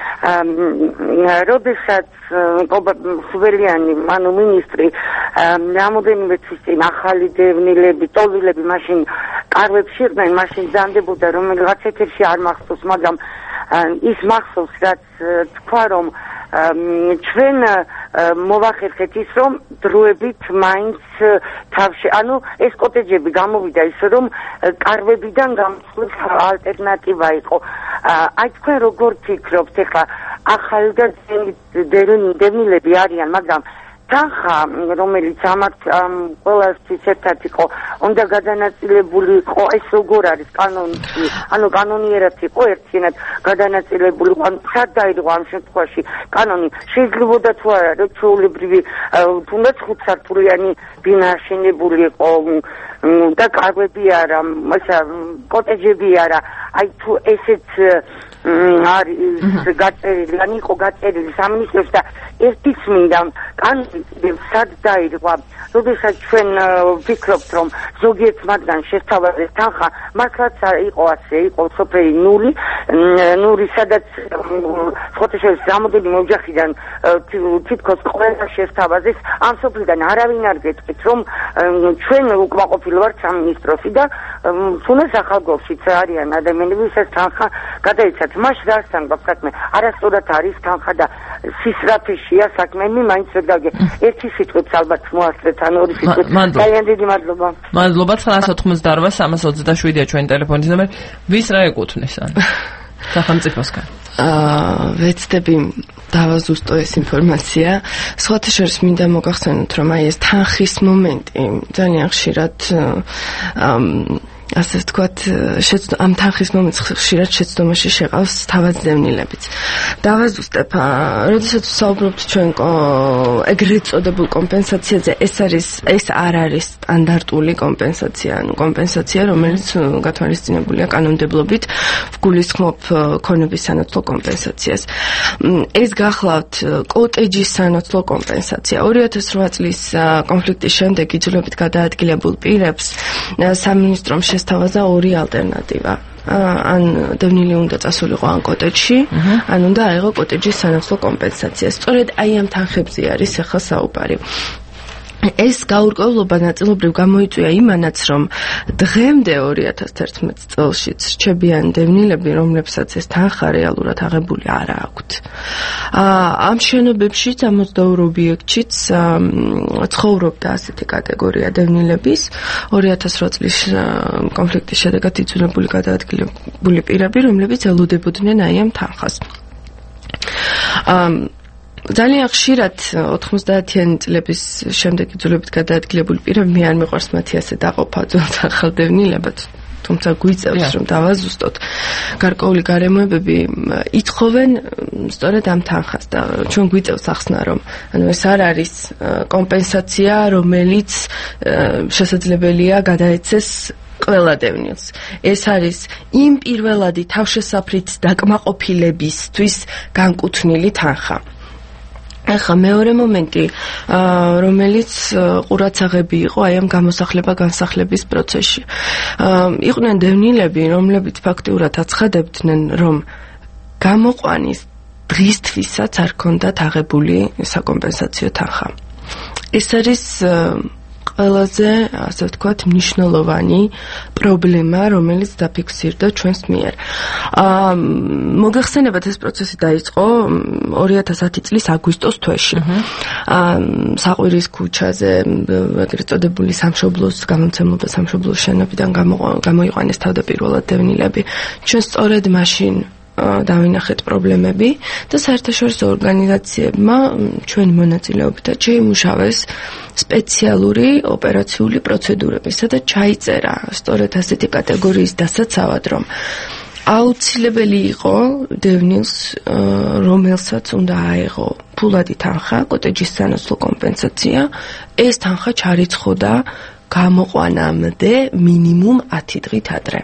როდესაც სუვერიანი ანუ მინისტრი რამოდენიმე თვის წინ ახალი დევნილები, ტოლვილები მაშინ კარვებში იყვნენ, მაშინ ზანდებოდა რომელიღაც ეთერში არ მახსოვს, მაგრამ ის მახსოვს რაც თქვა რომ ჩვენ მოვახერხეთ ის რომ დროებით მაინც თავში ანუ ეს კოტეჯები გამოვიდა ისე რომ კარვებიდან გამოსვლის ალტერნატივა იყო. აი თქვენ როგორ ფიქრობთ ეხლა ახალი და დევნილები არიან, მაგრამ თანხა რომელიც ამათ ყველასთვის ერთად იყო უნდა გადანაწილებული იყო ეს როგორ არის კანონში ანუ კანონიერად იყო ერთიანად გადანაწილებული ანუ სად დაირღვა ამ შემთხვევაში კანონი შეიძლებოდა თუ არა რომ ჩვეულებრივი თუნდაც 5 სართულიანი ბინა აშენებული იყო და კარვები არა ესა კოტეჯები არა აი თუ ესეც არის გაწერილი ან იყო გაწერილი სამინისტროში და ერთიც მინდა კანონი სად დაირღვა როდესაც ჩვენ ვფიქრობთ რომ ზოგიერთ მათგან შესთავაზეს თანხა მართლაც იყო ასე იყო სოფელი ნური სადაც ფოტოშოპის რამოდენიმე ოჯახიდან თითქოს ყველა შესთავაზეს ამ სოფლიდან არავინ არ გეტყვით რომ ჩვენ უკმაყოფილო ვართ სამინისტროში და თუნდაც ახალგორშიც არიან ადამიანები ვისაც თანხა გადაიცათ მას რასთან გვაქვს საქმე არასწორად არის თანხა და სისრაფეშია საქმე მე მაინც ვერ გავიგე ერთი სიტყვით ალბათ მოასწრეთ ან ორი სიტყვით ძალიან დიდი მადლობა მადლობა 988-327-ია ჩვენი ტელეფონის ნომერი ვის რა ეკუთვნის ან სახელმწიფოსგან ვეცდები დავაზუსტო ეს ინფორმაცია სხვათა შორის მინდა მოგახსენოთ რომ აი ეს თანხის მომენტი ძალიან ხშირად ასე ვთქვათ, ამ თანხის მომენტს ხშირად შეცდომაში შეყავს თავად დევნილებიც. დავაზუსტებ, როდესაც ვსაუბრობთ ჩვენ ეგრეთ წოდებულ კომპენსაციაზე, ეს არ არის სტანდარტული კომპენსაცია, ანუ კომპენსაცია, რომელიც გათვალისწინებულია კანონმდებლობით, ვგულისხმობ ქონების სანაცვლო კომპენსაციას. ეს გახლავთ კოტეჯის სანაცვლო კომპენსაცია. 2008 წლის კონფლიქტის შემდეგ იძულებით გადაადგილებულ პირებს სამინისტრომ შესთავაზა ორი ალტერნატივა. ან დევნილი უნდა წასულიყო ან კოტეჯში, ან უნდა აიღო კოტეჯის სანაცვლო კომპენსაცია. სწორედ აი ამ თანხებზე არის ახლა საუბარი. ეს გაურკვევლობა ნაწილობრივ გამოიწვია იმანაც, რომ დღემდე 2011 წელშიც რჩებიან დევნილები, რომლებსაც ეს თანხა რეალურად აღებული არ აქვთ. ამ შენობებშიც 62 ობიექტშიც ცხოვრობდა ასეთი კატეგორია დევნილების 2008 წლის კონფლიქტის შედეგად იძულებული გადაადგილებული პირები, რომლებიც ელოდებოდნენ აი ამ თანხას. ძალიან ხშირად 90-იანი წლების შემდეგ იძულებით გადაადგილებული პირები მე არ მიყვარს მათი ასე დაყოფა ძველთ ახალ დევნილებად თუმცა გვიწევს რომ დავაზუსტოთ გარკვეული გარემოებები ითხოვენ სწორედ ამ თანხას და ჩვენ გვიწევს ახსნა რომ ანუ ეს არ არის კომპენსაცია რომელიც შესაძლებელია გადაეცეს ყველა დევნილს. ეს არის იმ პირველადი თავშესაფრით დაკმაყოფილებისთვის განკუთვნილი თანხა. ახლა მეორე მომენტი, რომელიც ყურაცაღები იყო აი ამ გამოსახლება-განსახლების პროცესში. იყვნენ დევნილები, რომლებიც ფაქტიურად აცხადებდნენ, რომ გამოყვანის დღისთვისაც არ ქონდათ აღებული საკომპენსაციო თანხა. ეს არის ყველაზე, ასე ვთქვათ, მნიშვნელოვანი პრობლემა, რომელიც დაფიქსირდა ჩვენს მიერ. მოგეხსენებათ, ეს პროცესი დაიწყო 2010 წლის აგვისტოს თვეში. საყვირის ქუჩაზე, ეგრეთ წოდებული სამშობლოს, გამომცემლობა სამშობლოს შენობიდან გამოიყვანეს თავდაპირველად დევნილები. ჩვენ სწორედ მაშინ დავინახეთ პრობლემები და საერთაშორისო ორგანიზაციებმა ჩვენი მონაწილეობითაც შეიმუშავეს სპეციალური ოპერაციული პროცედურები, სადაც ჩაიწერა სწორედ ასეთი კატეგორიის დასაცავად, რომ აუცილებელი იყო დევნილს, რომელსაც უნდა აეღო ფულადი თანხა, კოტეჯის სანაცვლო კომპენსაცია, ეს თანხა ჩარიცხოდა გამოყვანამდე მინიმუმ 10 დღით ადრე.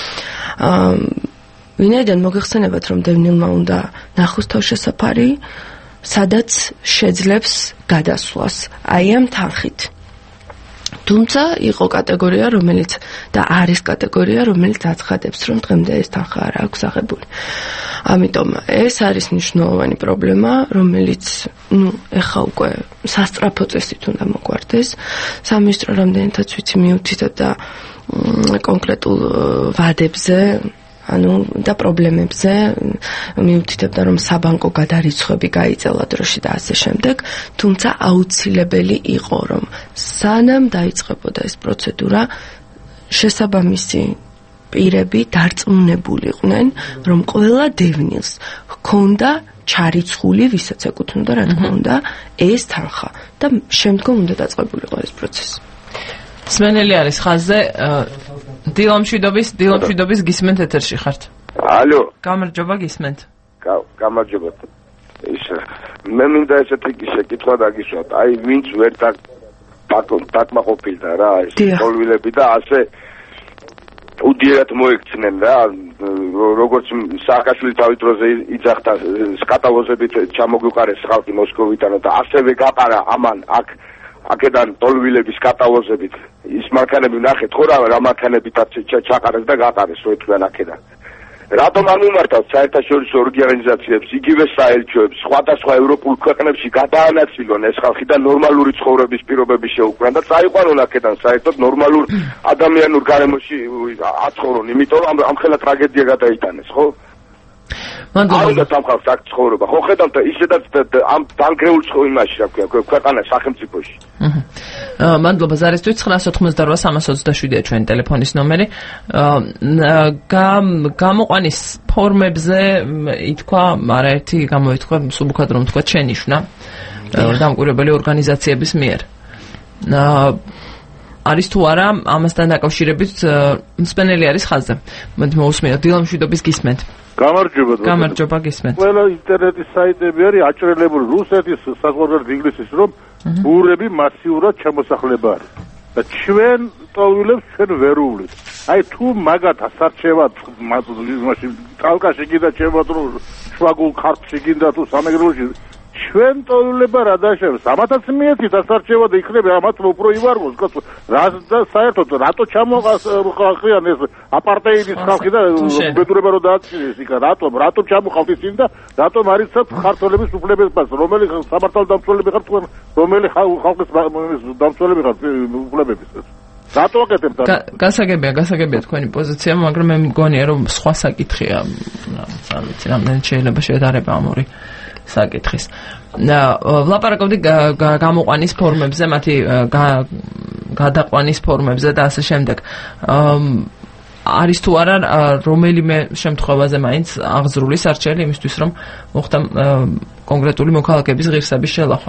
ვინაიდან მოგეხსენებათ, რომ დევნილმა უნდა ნახოს თავშესაფარი, სადაც შეძლებს გადასვლას აი ამ თანხით. თუმცა იყო კატეგორია, რომელიც და არის კატეგორია, რომელიც აცხადებს, რომ დღემდე ეს თანხა არ აქვს აღებული. ამიტომ ეს არის მნიშვნელოვანი პრობლემა, რომელიც, ეხლა უკვე სასწრაფო წესით უნდა მოგვარდეს. სამინისტრო რამდენადაც ვიცი მიუთითებდა და კონკრეტულ ვადებზე და პრობლემებზე მიუთითებდა, რომ საბანკო გადარიცხვები გაიწელა დროში და ასე შემდეგ, თუმცა აუცილებელი იყო, რომ სანამ დაიწყებოდა ეს პროცედურა, შესაბამისი პირები დარწმუნებულიყვნენ, რომ ყველა დევნილს ჰქონდა ჩარიცხული, ვისაც ეკუთვნოდა, რა თქმა უნდა, ეს თანხა და შემდგომ უნდა დაწყებულიყო ეს პროცესი. სმენელი არის ხაზზე. დილამშვიდობის გისმენთ ეთერში ხართ. ალო. გამარჯობა გისმენთ. გამარჯობა. მე მინდა ესეთი შეკითხვა დაგისვათ. აი ვინც ვერ დაკმაყოფილდა რა ეს პოლვილები და ასე უდიერად მოექცნენ რა, როგორც სააკაშვილი თავის დროზე იძახდა სკატალოზებით ჩამოგვიყარეს ხალხი მოსკოვიდან და ასევე გაყარა ამან აქედან პოლვილების კატალოზებით ის მანქანები ნახეთ ხო რა მანქანებითაც ჩაყარეს და გაყარეს რო ეთქვენ აქედან. რატომ არ მიმართავთ საერთაშორისო ორგანიზაციებს, იგივე საელჩოებს, სხვადასხვა ევროპულ ქვეყნებში გადაანაწილონ ეს ხალხი და ნორმალური ცხოვრების პირობები შეუქმნან და წაიყვანონ აქედან საერთოდ ნორმალურ ადამიანურ გარემოში აცხოვრონ, იმიტომ რომ ამ ხელა ტრაგედია გადაიტანეს, ხო? არ უნდა დამხავს აქ ცხოვრება, ხო ხედავთ ისედაც ამ დანგრეულ იმაში რა ქვია, ქვეყანას სახელმწიფოში. მადლობა ზარისთვის 988-327-ია ჩვენი ტელეფონის ნომერი. გამოყვანის ფორმებზე ითქვა, არაერთი გამოითქვა, მსუბუქად რომ თქვა შენიშვნა დამკვირვებელი ორგანიზაციების მიერ. არის თუ არა ამასთან დაკავშირებით მსმენელი არის ხაზზე. მოდი მოусმინოთ დილამშვიდობის გისმენთ. გამარჯობა გისმენთ. ყველა ინტერნეტის საიტები არის აჭრელებული რუსეთის, საზღვარგარეთ ინგლისის, რომ ბურები მასიურად ჩამოსახლება არის. და ჩვენ ტოლვილებს ჩვენ ვერ უვლით. აი თუ მაგათ ასარჩევად მაშინ კალკაში გინდა ჩემოთ რომ შვაგულ ქართლში გინდა თუ სამეგრელოში ჩვენ ტოლვილება რა დაშევს? ამათაც მიეცით ასარჩევად იქნება ამათ უფრო ივარგოს კაცო. რა და საერთოდ რატო ჩამოყალხიან ეს აპარტეიდის ხალხი და ბედურება რო დააწინეს იქ რატომ ჩამოყალთ ისინი და რატომ არიცათ ქართველების უფლებებას რომელი სამართალდამცველები ხართ თქვენ რომელი ხალხის დამცველები ხართ უფლებების რატო აკეთებთ გასაგებია თქვენი პოზიცია, მაგრამ მე მგონია რომ სხვა საკითხია არ ვიცი რამდენი შეიძლება შედარება ამ ორი საკითხის. ვლაპარაკობდი გამოყვანის ფორმებზე, მათი გადაყვანის ფორმებზე და ასე შემდეგ. არის თუ არა რომელიმე შემთხვევაზე მაინც აღზრული სარჩელი იმისთვის, რომ მოხდა კონკრეტული მოქალაქეების ღირსების შელახვა?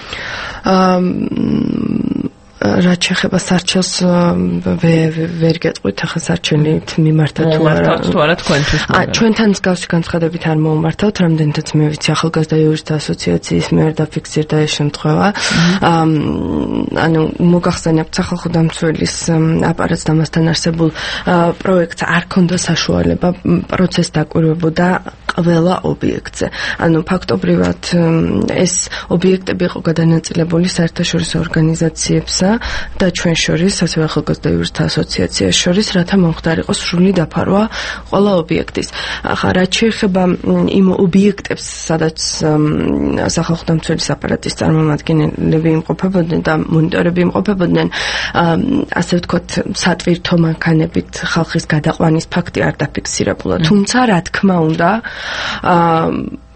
რაც შეეხება სარჩელს ვერ გეტყვით ახლა სარჩელით მიმართა თუ არა თქვენთვის. ჩვენთან მსგავსი განცხადებით არ მოუმართავთ, რამდენადაც მე ვიცი ახალგაზრდა იურისტთა ასოციაციის მიერ დაფიქსირდა ეს შემთხვევა. ანუ მოგახსენებთ სახალხო დამცველის აპარატს და მასთან არსებულ პროექტს არ ქონდა საშუალება პროცესს დაკვირვებოდა ყველა ობიექტზე. ანუ ფაქტობრივად ეს ობიექტები იყო გადანაწილებული საერთაშორისო ორგანიზაციებსა და ჩვენ შორის, ასევე ახალგაზრდა იურისტთა ასოციაციას შორის, რათა მომხდარიყო სრული დაფარვა ყველა ობიექტის. ახლა რაც შეეხება იმ ობიექტებს, სადაც სახალხო დამცველის აპარატის წარმომადგენლები იმყოფებოდნენ და მონიტორები იმყოფებოდნენ, ასე ვთქვათ, სატვირთო მანქანებით ხალხის გადაყვანის ფაქტი არ დაფიქსირებულა. თუმცა, რა თქმა უნდა,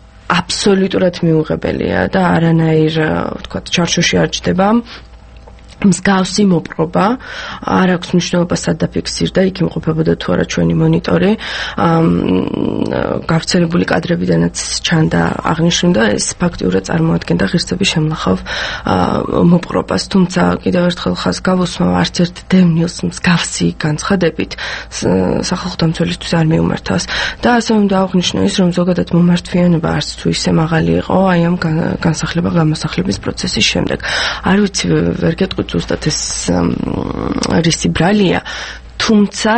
აბსოლუტურად მიუღებელია და არანაირ, ვთქვათ, ჩარჩოში არ ჯდება მსგავსი მოპყრობა არ აქვს მნიშვნელობა სად დაფიქსირდა, იქ იმყოფებოდა თუ არა ჩვენი მონიტორი. გავრცელებული კადრებიდანაც ჩანდა აღნიშნული, ეს ფაქტიურად წარმოადგენდა ღირსების შემნახავ მოპყრობას. თუმცა კიდევ ერთხელ ხაზს გავუსმევ, არც ერთ დევნილს მსგავსი განცხადებით სახალხო დამცველისთვის არ მიუმართავს. და ასე უნდა აღვნიშნო ის, რომ ზოგადად მომართვიანება არც თუ ისე მაღალი იყო აი ამ განსახლება-გამოსახლების პროცესის შემდეგ. არ ვიცი, ვერ გეტყვით ზუსტად ეს რისი ბრალია, თუმცა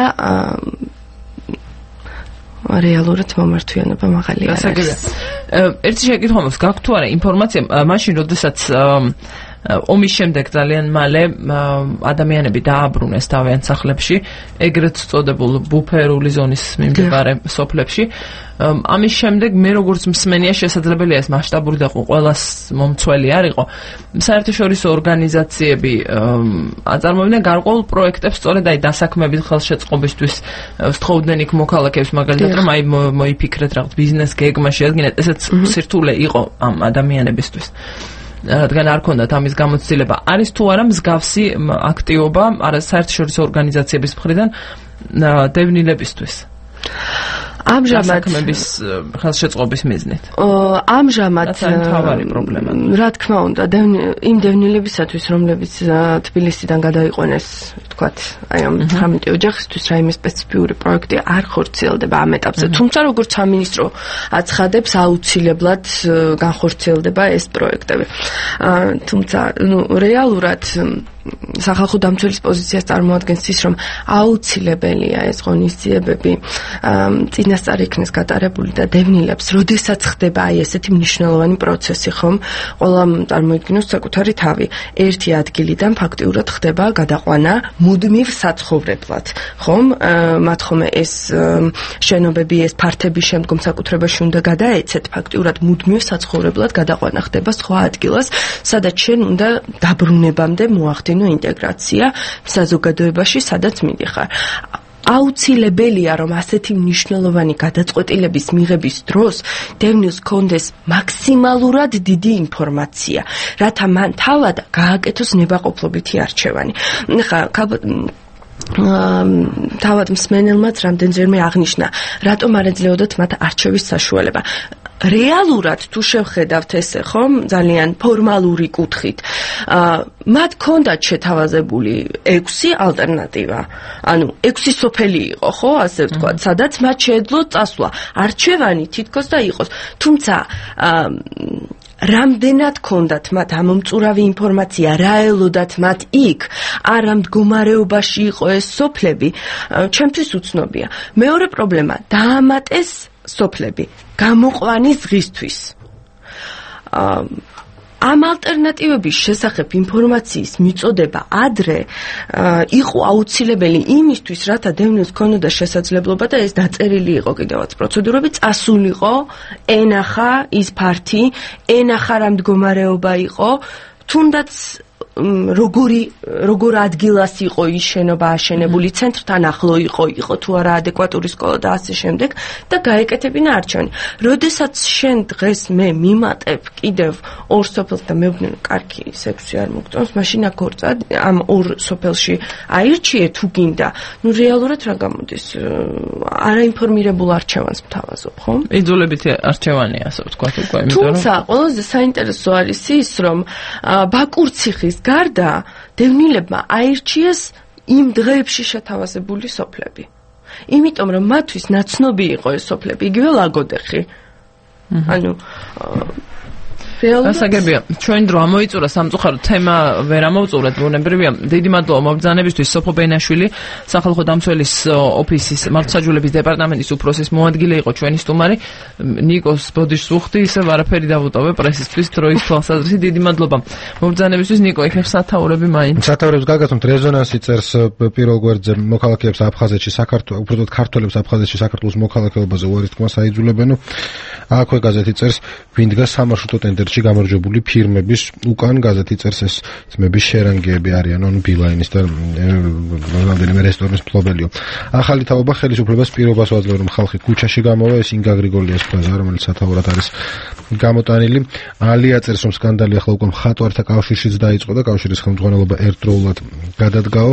რეალურად მომართვიანება მაღალი არ არის. ერთი შეკითხვა მაქვს, გაქვთ თუ არა ინფორმაცია, მაშინ როდესაც ომის შემდეგ ძალიან მალე ადამიანები დააბრუნეს თავიანთ სახლებში, ეგრეთ წოდებულ ბუფერული ზონის მიმდებარე სოფლებში. ამის შემდეგ მე როგორც მსმენია შესაძლებელია ეს მასშტაბური და ყველას მომცველი არ იყო. საერთაშორისო ორგანიზაციები აწარმოებდნენ გარკვეულ პროექტებს სწორედ აი დასაქმებით ხელშეწყობისთვის სთხოვდნენ იქ მოქალაქეებს, მაგალითად რომ აი მოიფიქრეთ რაღაც ბიზნეს გეგმა შეადგინეთ, ესეც სირთულე იყო ამ ადამიანებისთვის. რადგან არ ქონდათ ამის გამოცდილება. არის თუ არა მსგავსი აქტივობა საერთაშორისო ორგანიზაციების მხრიდან დევნილებისთვის? ამჟამად საქმების ხელშეწყობის მიზნით. ამჟამად თავარი პრობლემა. რა თქმა უნდა, იმ დევნილებისათვის, რომლებიც თბილისიდან გადაიყვანეს, ვთქვათ, აი ამ 18 ოჯახისთვის რაიმე სპეციფიური პროექტი არ ხორციელდება ამ ეტაპზე. თუმცა როგორც სამინისტრო აცხადებს, აუცილებლად განხორციელდება ეს პროექტები. თუმცა, რეალურად სახალხო დამცველის პოზიციას წარმოადგენს ის, რომ აუცილებელია ეს ღონისძიებები წინასწარ იქნეს გატარებული და დევნილებს, როდესაც ხდება აი ესეთი მნიშვნელოვანი პროცესი, ხომ? ყველა წარმოიდგინოს საკუთარი თავი. ერთი ადგილიდან ფაქტიურად ხდება გადაყვანა მუდმივ საცხოვრებლად, ხომ? მათ ხომ ეს შენობები, ეს ფართები შემდგომ საკუთრებაში უნდა გადაეცეთ, ფაქტიურად მუდმივ საცხოვრებლად გადაყვანა ხდება სხვა ადგილას, სადაც შენ უნდა დაბრუნებამდე მოახდინო ინტეგრაცია საზოგადოებაში, სადაც მიდიხარ. აუცილებელია, რომ ასეთი მნიშვნელოვანი გადაწყვეტილების მიღების დროს დევნილს ჰქონდეს მაქსიმალურად დიდი ინფორმაცია, რათა მან თავად გააკეთოს ნებაყოფლობითი არჩევანი. ხა თავად მსმენელმაც რამდენჯერმე აღნიშნა, რატომ არ ეძლეოდათ მათ არჩევის საშუალება. რეალურად თუ შევხედავთ ესე, ხომ, ძალიან ფორმალური კუთხით, მათ ჰქონდათ შეთავაზებული 6 ალტერნატივა. ანუ 6 სოფელი იყო, ხო, ასე ვთქვათ, სადაც მათ შეეძლოთ წასვლა. არჩევანი თითქოს და იყოს. თუმცა რამდენად ჰქონდათ მათ ამომწურავი ინფორმაცია, რა ელოდათ მათ იქ, არ ამ მდგომარეობაში იყო ეს სოფლები, ჩემთვის უცნობია. მეორე პრობლემა, დაამატეს სოფლები გამოყვანის დღისთვის. ამ ალტერნატივების შესახებ ინფორმაციის მიწოდება ადრე იყო აუცილებელი იმისთვის, რათა დევნილს ჰქონოდა შესაძლებლობა და ეს დაწერილი იყო კიდევაც პროცედურები, წასულიყო, ენახა ის ფართი, ენახა რა მდგომარეობა იყო, თუნდაც როგორ ადგილას იყო ის შენობა აშენებული, ცენტრთან ახლო იყო თუ არა ადეკვატური სკოლა და ასე შემდეგ და გაეკეთებინა არჩევანი. როდესაც შენ დღეს მე მიმატებ კიდევ ორ სოფელს და მეუბნები, კარგი, 6 არ მოგწონს, მაშინ აქ ამ ორ სოფელში აირჩიე თუ გინდა. ნუ რეალურად რა გამოდის? არაინფორმირებულ არჩევანს მთავაზობ, ხო? იძულებითი არჩევანია, ასე ვთქვათ უკვე, იმიტომ რომ თუმცა ყველაზე საინტერესო არის ის, რომ ბაკურციხის გარდა დევნილებმა აირჩიეს იმ დღეებში შეთავაზებული სოფლები. იმიტომ რომ მათთვის ნაცნობი იყო ეს სოფლები, იგივე ლაგოდეხი. ანუ გასაგებია, ჩვენ დრო ამოიწურა სამწუხაროდ თემა ვერ ამოვწურეთ, ბუნებრივია. დიდი მადლობა მობრძანებისთვის. სოფო ბენაშვილი, სახალხო დამცველის ოფისის მართლმსაჯულების დეპარტამენტის უფროსის მოადგილე იყო ჩვენი სტუმარი. ნიკოს ბოდიშს ვუხდი, ისევ არაფერი დავუტოვე პრესისთვის დროის თვალსაზრისით. დიდი მადლობა მობრძანებისთვის. ნიკო, იქნებ სათაურები მაინც. სათაურებს გაგაცნობთ, რეზონანსი წერს პირველ გვერდზე მოქალაქეებს აფხაზეთში, საქართველოს, უბრალოდ ქართველებს აფხაზეთში საქართველოს მოქალაქეობაზე უარი თქმა საიძულებენ. აქვე გაზეთი წერს, ვინ დგას სამარშრუტო ტენდერში სპორტში გამარჯვებული ფირმების უკან გაზეთი წერს ეს ძმები შერანგეები არიან on Beeline-ის და რამდენიმე რესტორნის მფლობელიო. ახალი თაობა ხელისუფლებას პირობას ვაძლევ რომ ხალხი ქუჩაში გამოვა ეს ინგა გრიგოლიას ფრაზა რომელიც სათაურად არის გამოტანილი. ალია წერს რომ სკანდალი ახლა უკვე მხატვართა კავშირშიც დაიწყო და კავშირის ხელმძღვანელობა ერთდროულად გადადგაო.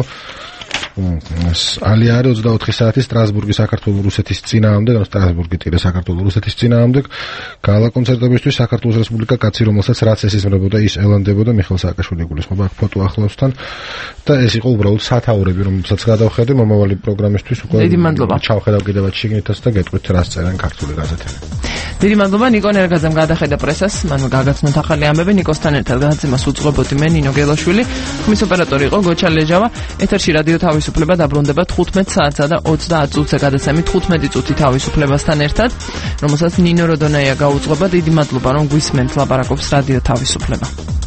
ალია არის 24 საათი სტრასბურგის საქართველოს რუსეთის წინააღმდეგ, ანუ სტრასბურგი ტირე საქართველოს რუსეთის წინააღმდეგ. გალა კონცერტებისთვის საქართველოს რესპუბლიკა კაცი რომელსაც რაც ესიზმრებოდა ის ელანდებოდა. მიხეილ სააკაშვილი გულისხმობა აქ ფოტო ახლავსთან და ეს იყო უბრალოდ სათაურები რომელსაც გადავხედე მომავალი პროგრამისთვის უკვე ჩავხედავ კიდევაც შიგნითაც და გეტყვით რაც წერენ ქართული გაზეთები. დიდი მადლობა ნიკო ნერგაძემ გადახედა პრესას, მან გაგაცნოთ ახალი ამბები. ნიკოსთან ერთად გადაცემას უძღვებოდი მე ნინო გელაშვილი, ხმის ოპერატორი იყო გოჩა ლეჯავა. ეთერში რადიო თავისუფლება დაბრუნდება 15 საათსა და 30 წუთზე გადაცემით 15 წუთი თავისუფლებასთან ერთად, რომელსაც ნინო როდონაია გაუძღვება. დიდი მადლობა რომ გვისმენთ ლაპარაკობს რადიო თავისუფლება.